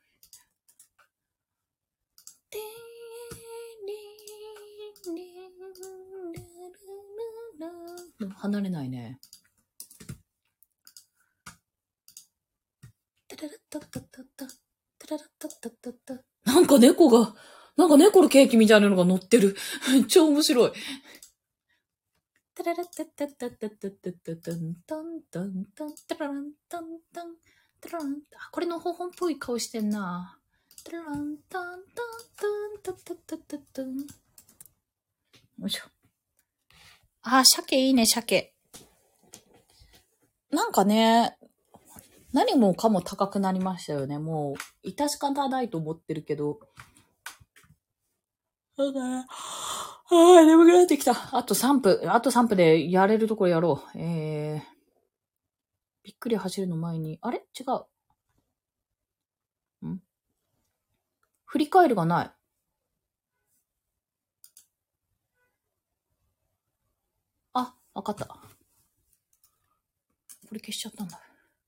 離れないね。なんか猫が、なんか猫のケーキみたいなのが乗ってる。超面白い。タララッタッタッタッタッタッタッタッタンタンタンタンタラランタンタンタララン。あ、これのほほんっぽい顔してんな。タラランタンタンタンタッタッタッタッタン。よいしょ。あ、鮭いいね、鮭。なんかね、何もかも高くなりましたよね。もう、致し方ないと思ってるけど。だから、ああ、眠くなってきた。あとさんぷん、あとさんぷんでやれるところやろう。えー、びっくり走るの前に、あれ違う。ん振り返るがない。あ、わかった。これ消しちゃったんだ。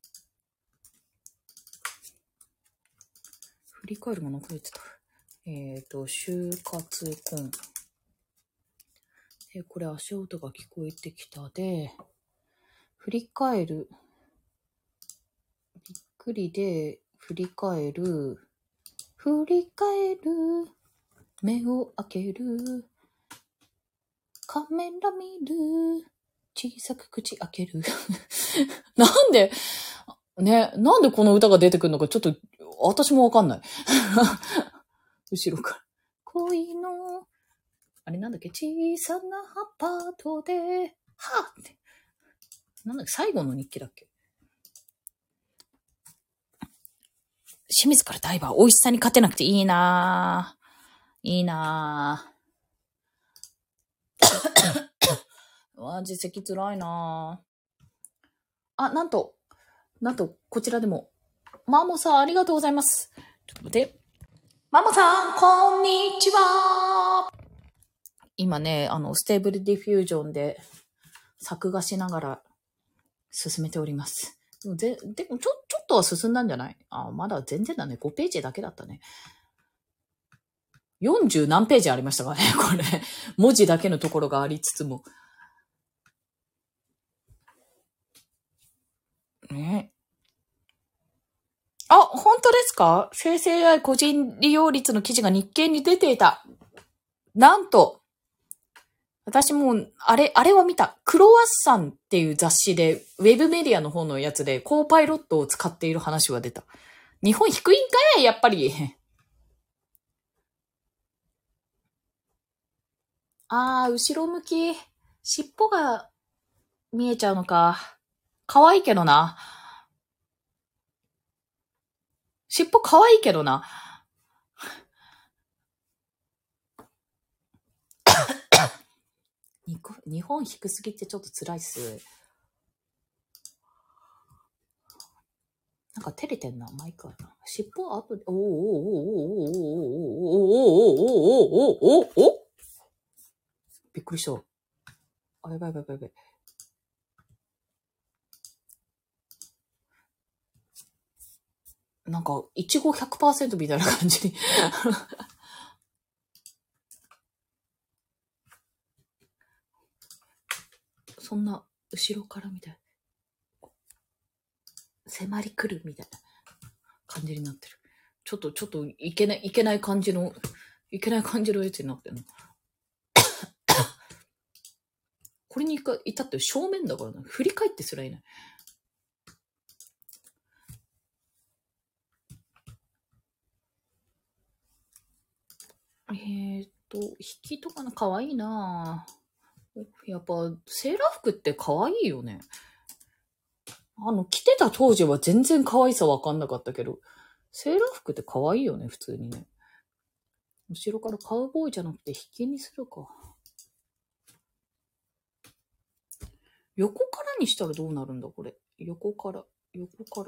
振り返るがなくなってた。えっ、ー、と、就活コン。え、これ足音が聞こえてきたで、振り返る。びっくりで、振り返る。振り返る。目を開ける。カメラ見る。小さく口開ける。なんで、ね、なんでこの歌が出てくるのかちょっと、私もわかんない。後ろから。恋の、あれなんだっけ、小さなアパートで、はぁって。なんだっけ、最後の日記だっけ。清水からダイバー、美味しさに勝てなくていいなぁ。いいなぁ。わぁ、実績つらいなぁ。あ、なんと、なんと、こちらでも、マモさん、ありがとうございます。ちょっと待って。マモさん、こんにちは。今ね、あの、ステーブルディフュージョンで、作画しながら、進めております。でも、ででもちょ、ちょっとは進んだんじゃない？あ、まだ全然だね。ごページだけだったね。よんじゅう何ページありましたからね、これ。文字だけのところがありつつも。ね。あ、本当ですか？生成 エーアイ 個人利用率の記事が日経に出ていた。なんと、私も、あれ、あれは見た。クロワッサンっていう雑誌で、ウェブメディアの方のやつで、コーパイロットを使っている話は出た。日本低いんかいやっぱり。あー、後ろ向き。尻尾が見えちゃうのか。可愛いけどな。 尻尾可愛いけどな。日本低すぎってちょっと辛いっす。なんか照れてんな、マイクはな。尻尾は後で、おーおーおーおーおーおーおーおーおーおーおーおーおーおーおーびっくりした。あ、やばいやばいやばい。なんか、いちご ひゃくパーセント みたいな感じに。そんな、後ろからみたいな。迫り来るみたいな感じになってる。ちょっと、ちょっと、いけない、いけない感じの、いけない感じのやつになってるの。これに至って正面だからな。振り返ってすらいない。えーっと、引きとかの可愛いなぁ。やっぱ、セーラー服って可愛いよね。あの、着てた当時は全然可愛さわかんなかったけど、セーラー服って可愛いよね、普通にね。後ろからカウボーイじゃなくて引きにするか。横からにしたらどうなるんだ、これ。横から、横から。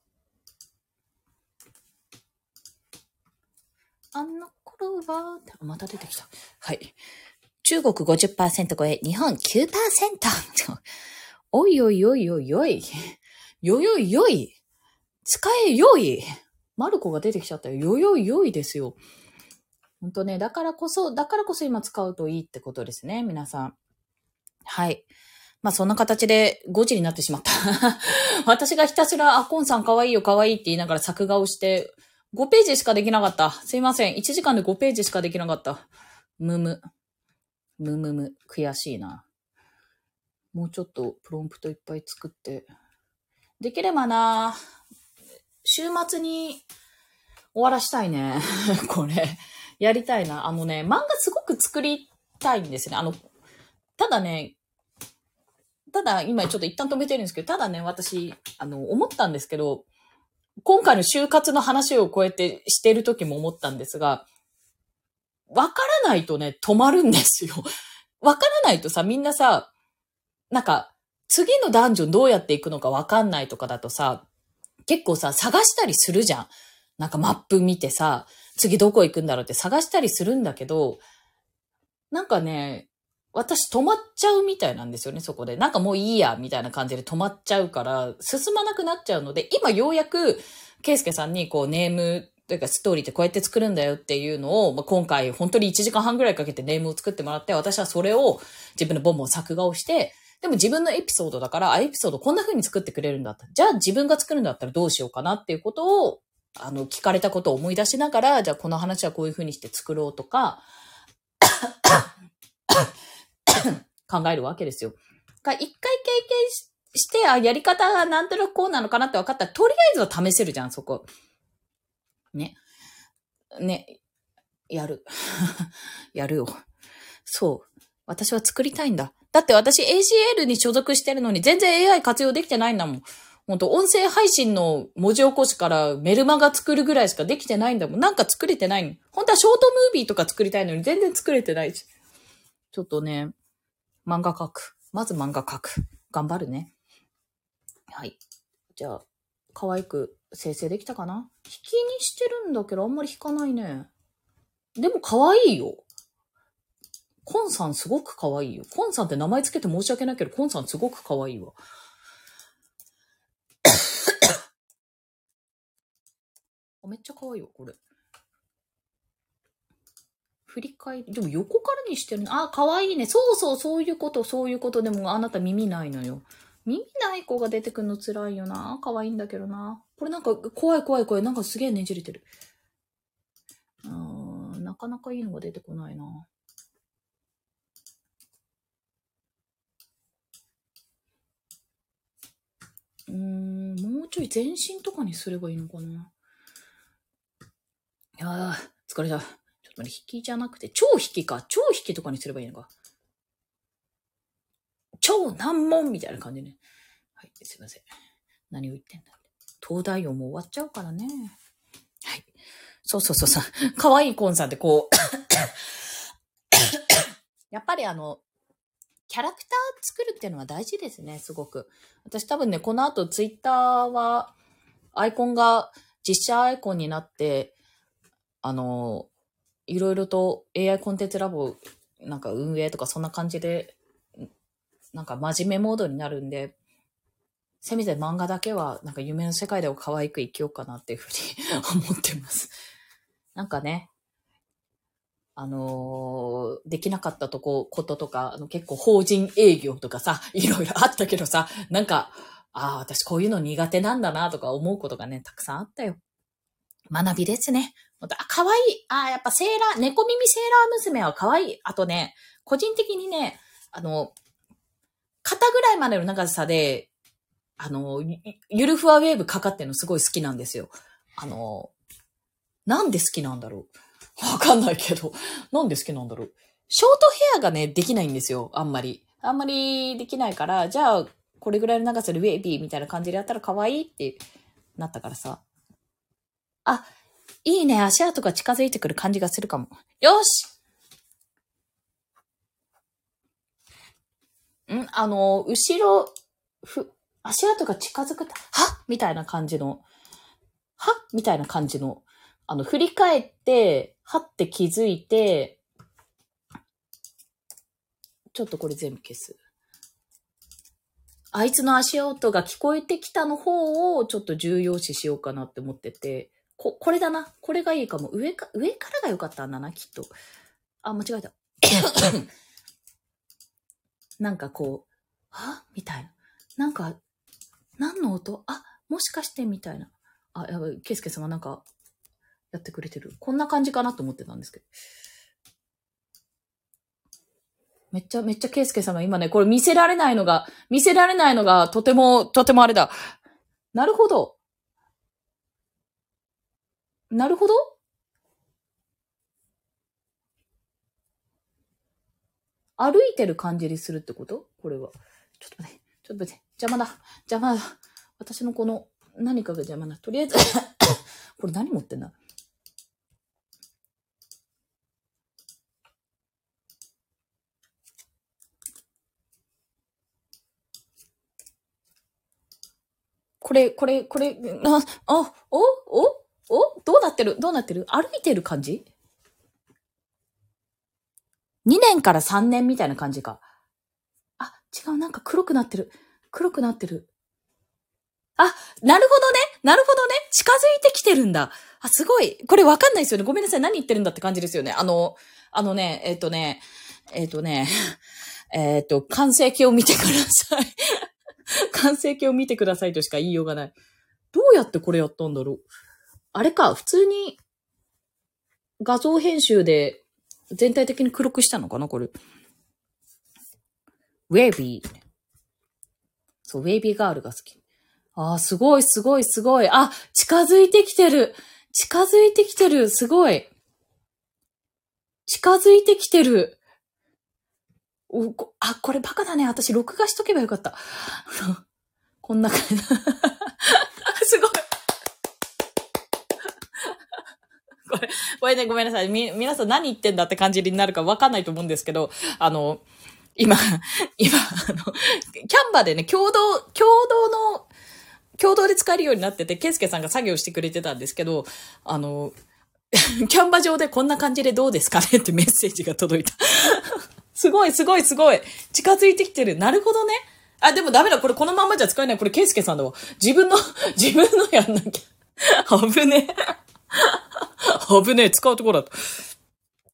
あの頃は、また出てきた。はい。中国 ごじゅっパーセント 超え、日本 きゅうパーセント。おいおいおいおいおい。よよいよい。使えよい。マルコが出てきちゃったよ。よよいよいですよ。ほんとね、だからこそ、だからこそ今使うといいってことですね、皆さん。はい。まあそんな形でごじになってしまった。私がひたすら、あ、コンさんかわいいよかわいいって言いながら作画をして、ごページしかできなかった。すいません。いちじかんでごページしかできなかった。むむ。むむむ。悔しいな。もうちょっとプロンプトいっぱい作って。できればな、週末に終わらしたいね。これ。やりたいな。あのね、漫画すごく作りたいんですね。あの、ただね、ただ今ちょっと一旦止めてるんですけど、ただね、私、あの、思ったんですけど、今回の就活の話をこうやってしてる時も思ったんですが、わからないとね、止まるんですよ。わからないとさ、みんなさ、なんか、次のダンジョンどうやっていくのかわかんないとかだとさ、結構さ、探したりするじゃん。なんかマップ見てさ、次どこ行くんだろうって探したりするんだけど、なんかね、私止まっちゃうみたいなんですよね、そこで。なんかもういいや、みたいな感じで止まっちゃうから、進まなくなっちゃうので、今ようやく、ケイスケさんにこうネーム、というかストーリーってこうやって作るんだよっていうのを、まあ、今回本当にいちじかんはんぐらいかけてネームを作ってもらって、私はそれを自分のボンボン作画をして、でも自分のエピソードだから、あ、エピソードこんな風に作ってくれるんだった。じゃあ自分が作るんだったらどうしようかなっていうことを、あの、聞かれたことを思い出しながら、じゃあこの話はこういう風にして作ろうとか、考えるわけですよ。一回経験して、あ、やり方がなんとなくこうなのかなって分かったら、とりあえずは試せるじゃん、そこ。ね。ね。やる。やるよ。そう。私は作りたいんだ。だって私 エーシーエル に所属してるのに全然 エーアイ 活用できてないんだもん。ほんと、音声配信の文字起こしからメルマガ作るぐらいしかできてないんだもん。なんか作れてないの。本当はショートムービーとか作りたいのに全然作れてないし。ちょっとね、漫画描く。まず漫画描く。頑張るね。はい。じゃあ、可愛く生成できたかな？引きにしてるんだけどあんまり引かないね。でも可愛いよ。コンさんすごく可愛いよ。コンさんって名前つけて申し訳ないけど、コンさんすごく可愛いわ。めっちゃ可愛いわ、これ。振り返り。でも横からにしてるね。あ、可愛いね。そうそう、そういうこと、そういうこと。でもあなた耳ないのよ。耳ない子が出てくるの辛いよな。可愛いんだけどな。これなんか怖い怖い怖い。なんかすげえねじれてる。うーん、なかなかいいのが出てこないな。うーん、もうちょい全身とかにすればいいのかな。いやー、疲れた。ちょっと待って、引きじゃなくて、超引きか。超引きとかにすればいいのか。超難問みたいな感じね。はい、すいません。何を言ってんだ。東大王も終わっちゃうからね。 そうそうそうそう。可愛いコーンさんってこう、やっぱりあの、キャラクター作るっていうのは大事ですね、すごく。私多分ね、この後ツイッターは、アイコンが実写アイコンになって、あの、いろいろと エーアイ コンテンツラボなんか運営とかそんな感じで、なんか真面目モードになるんで、せめて漫画だけはなんか夢の世界でも可愛く生きようかなっていうふうに思ってます。なんかね、あのーできなかったとこ、こととか、あの結構法人営業とかさ、いろいろあったけどさ、なんか、ああ、私こういうの苦手なんだなとか思うことがね、たくさんあったよ。学びですね。あ、可愛い。ああ、やっぱセーラー、猫耳セーラー娘は可愛い。あとね、個人的にね、あの、肩ぐらいまでの長さで、あの、ゆるふわウェーブかかってるのすごい好きなんですよ。あの、なんで好きなんだろう。わかんないけど、なんで好きなんだろう。ショートヘアがね、できないんですよ。あんまり。あんまりできないから、じゃあ、これぐらいの長さでウェービーみたいな感じでやったら可愛いってなったからさ。あ、いいね。足跡が近づいてくる感じがするかも。よしんあの、後ろ、ふ、足跡が近づくと、はみたいな感じの、はみたいな感じの、あの、振り返って、はって気づいて、ちょっとこれ全部消す。あいつの足音が聞こえてきたの方をちょっと重要視しようかなって思ってて、こ、これだな。これがいいかも。上か、上からが良かったんだな、きっと。あ、間違えた。なんかこう、はみたいな。なんか、何の音あ、もしかしてみたいな。あ、やばい、ケイスケさんがなんか、やってくれてる。こんな感じかなと思ってたんですけど。めっちゃ、めっちゃケイスケさんが今ね、これ見せられないのが、見せられないのがとても、とてもあれだ。なるほど。なるほど歩いてる感じにするってことこれは。ちょっと待って、ちょっと待って、邪魔だ。邪魔だ。私のこの、何かが邪魔だ。とりあえず、これ何持ってんだこれ、これ、これ、あ、あ、お、お、お、どうなってるどうなってる歩いてる感じ ?に 年からさんねんみたいな感じか。あ、違う、なんか黒くなってる。黒くなってる。あ、なるほどね。なるほどね。近づいてきてるんだ。あ、すごい。これわかんないですよね。ごめんなさい。何言ってるんだって感じですよね。あの、あのね、えっ、とね、えっ、とね、えっ、と、完成形を見てください。完成形を見てくださいとしか言いようがない。どうやってこれやったんだろう。あれか、普通に画像編集で全体的に黒くしたのかなこれ。ウェービー。そう、ウェービーガールが好き。あー、すごい、すごい、すごい。あ、近づいてきてる。近づいてきてる。すごい。近づいてきてる。おこあ、これバカだね。私、録画しとけばよかった。こんな感じ。すごい。これ、これね、ごめんなさい。み、皆さん何言ってんだって感じになるかわかんないと思うんですけど、あの、今、今、あの、キャンバでね、共同、共同の、共同で使えるようになってて、ケイスケさんが作業してくれてたんですけど、あの、キャンバ上でこんな感じでどうですかねってメッセージが届いた。すごい、すごい、すごい。近づいてきてる。なるほどね。あ、でもダメだ。これこのままじゃ使えない。これケイスケさんだわ。自分の、自分のやんなきゃ。危ねえ。危ねえ。使うところだった。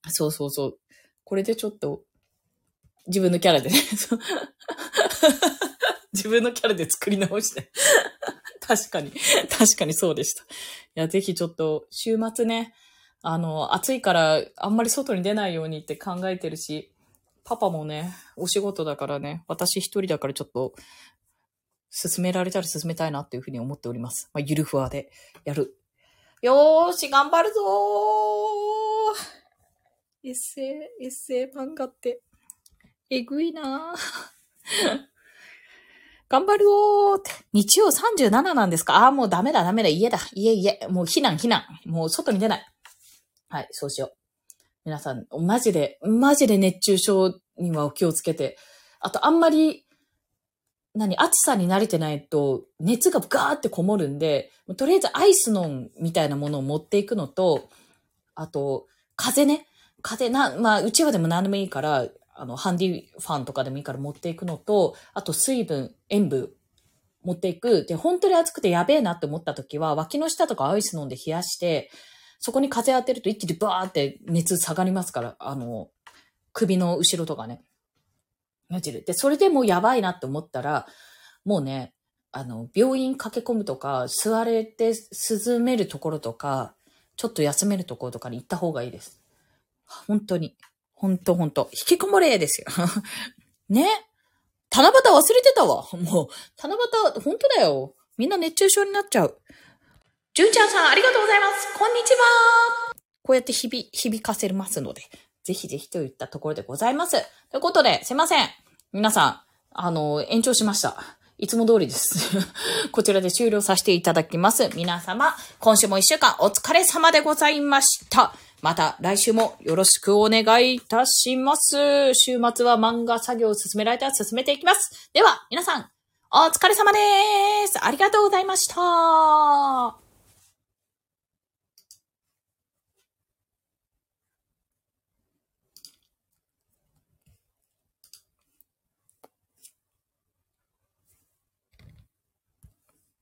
そうそうそう。これでちょっと、自分のキャラでね。自分のキャラで作り直して。確かに。確かにそうでした。いや、ぜひちょっと、週末ね、あの、暑いからあんまり外に出ないようにって考えてるし、パパもね、お仕事だからね、私一人だからちょっと、進められたら進めたいなっていうふうに思っております。まあ、ゆるふわでやる。よーし、頑張るぞー。エッセイ、エッセイ漫画って、えぐいなー。頑張るよーって。日曜さんじゅうなななんですかああ、もうダメだ、ダメだ、家だ、家、家。もう避難、避難。もう外に出ない。 はい、そうしよう。皆さん、マジで、マジで熱中症にはお気をつけて。あと、あんまり、何、暑さに慣れてないと、熱がガーってこもるんで、とりあえずアイスノンみたいなものを持っていくのと、あと、風ね。風な、まあ、うちわでも何でもいいから、あの、ハンディファンとかでもいいから持っていくのと、あと水分、塩分持っていく。で、本当に暑くてやべえなって思った時は、脇の下とかアイス飲んで冷やして、そこに風当てると一気にバーって熱下がりますから、あの、首の後ろとかね。で、それでもうやばいなって思ったら、もうね、あの、病院駆け込むとか、座れて涼めるところとか、ちょっと休めるところとかに行った方がいいです。本当に。本当本当。引きこもれですよ。ね。七夕忘れてたわ。もう、七夕、本当だよ。みんな熱中症になっちゃう。純ちゃんさん、ありがとうございます。こんにちは。こうやって響、響かせますので、ぜひぜひといったところでございます。ということで、すいません。皆さん、あの、延長しました。いつも通りです。こちらで終了させていただきます。皆様、今週も一週間お疲れ様でございました。また来週もよろしくお願いいたします。週末は漫画作業を進められたら進めていきます。では、皆さん、お疲れ様です。ありがとうございました。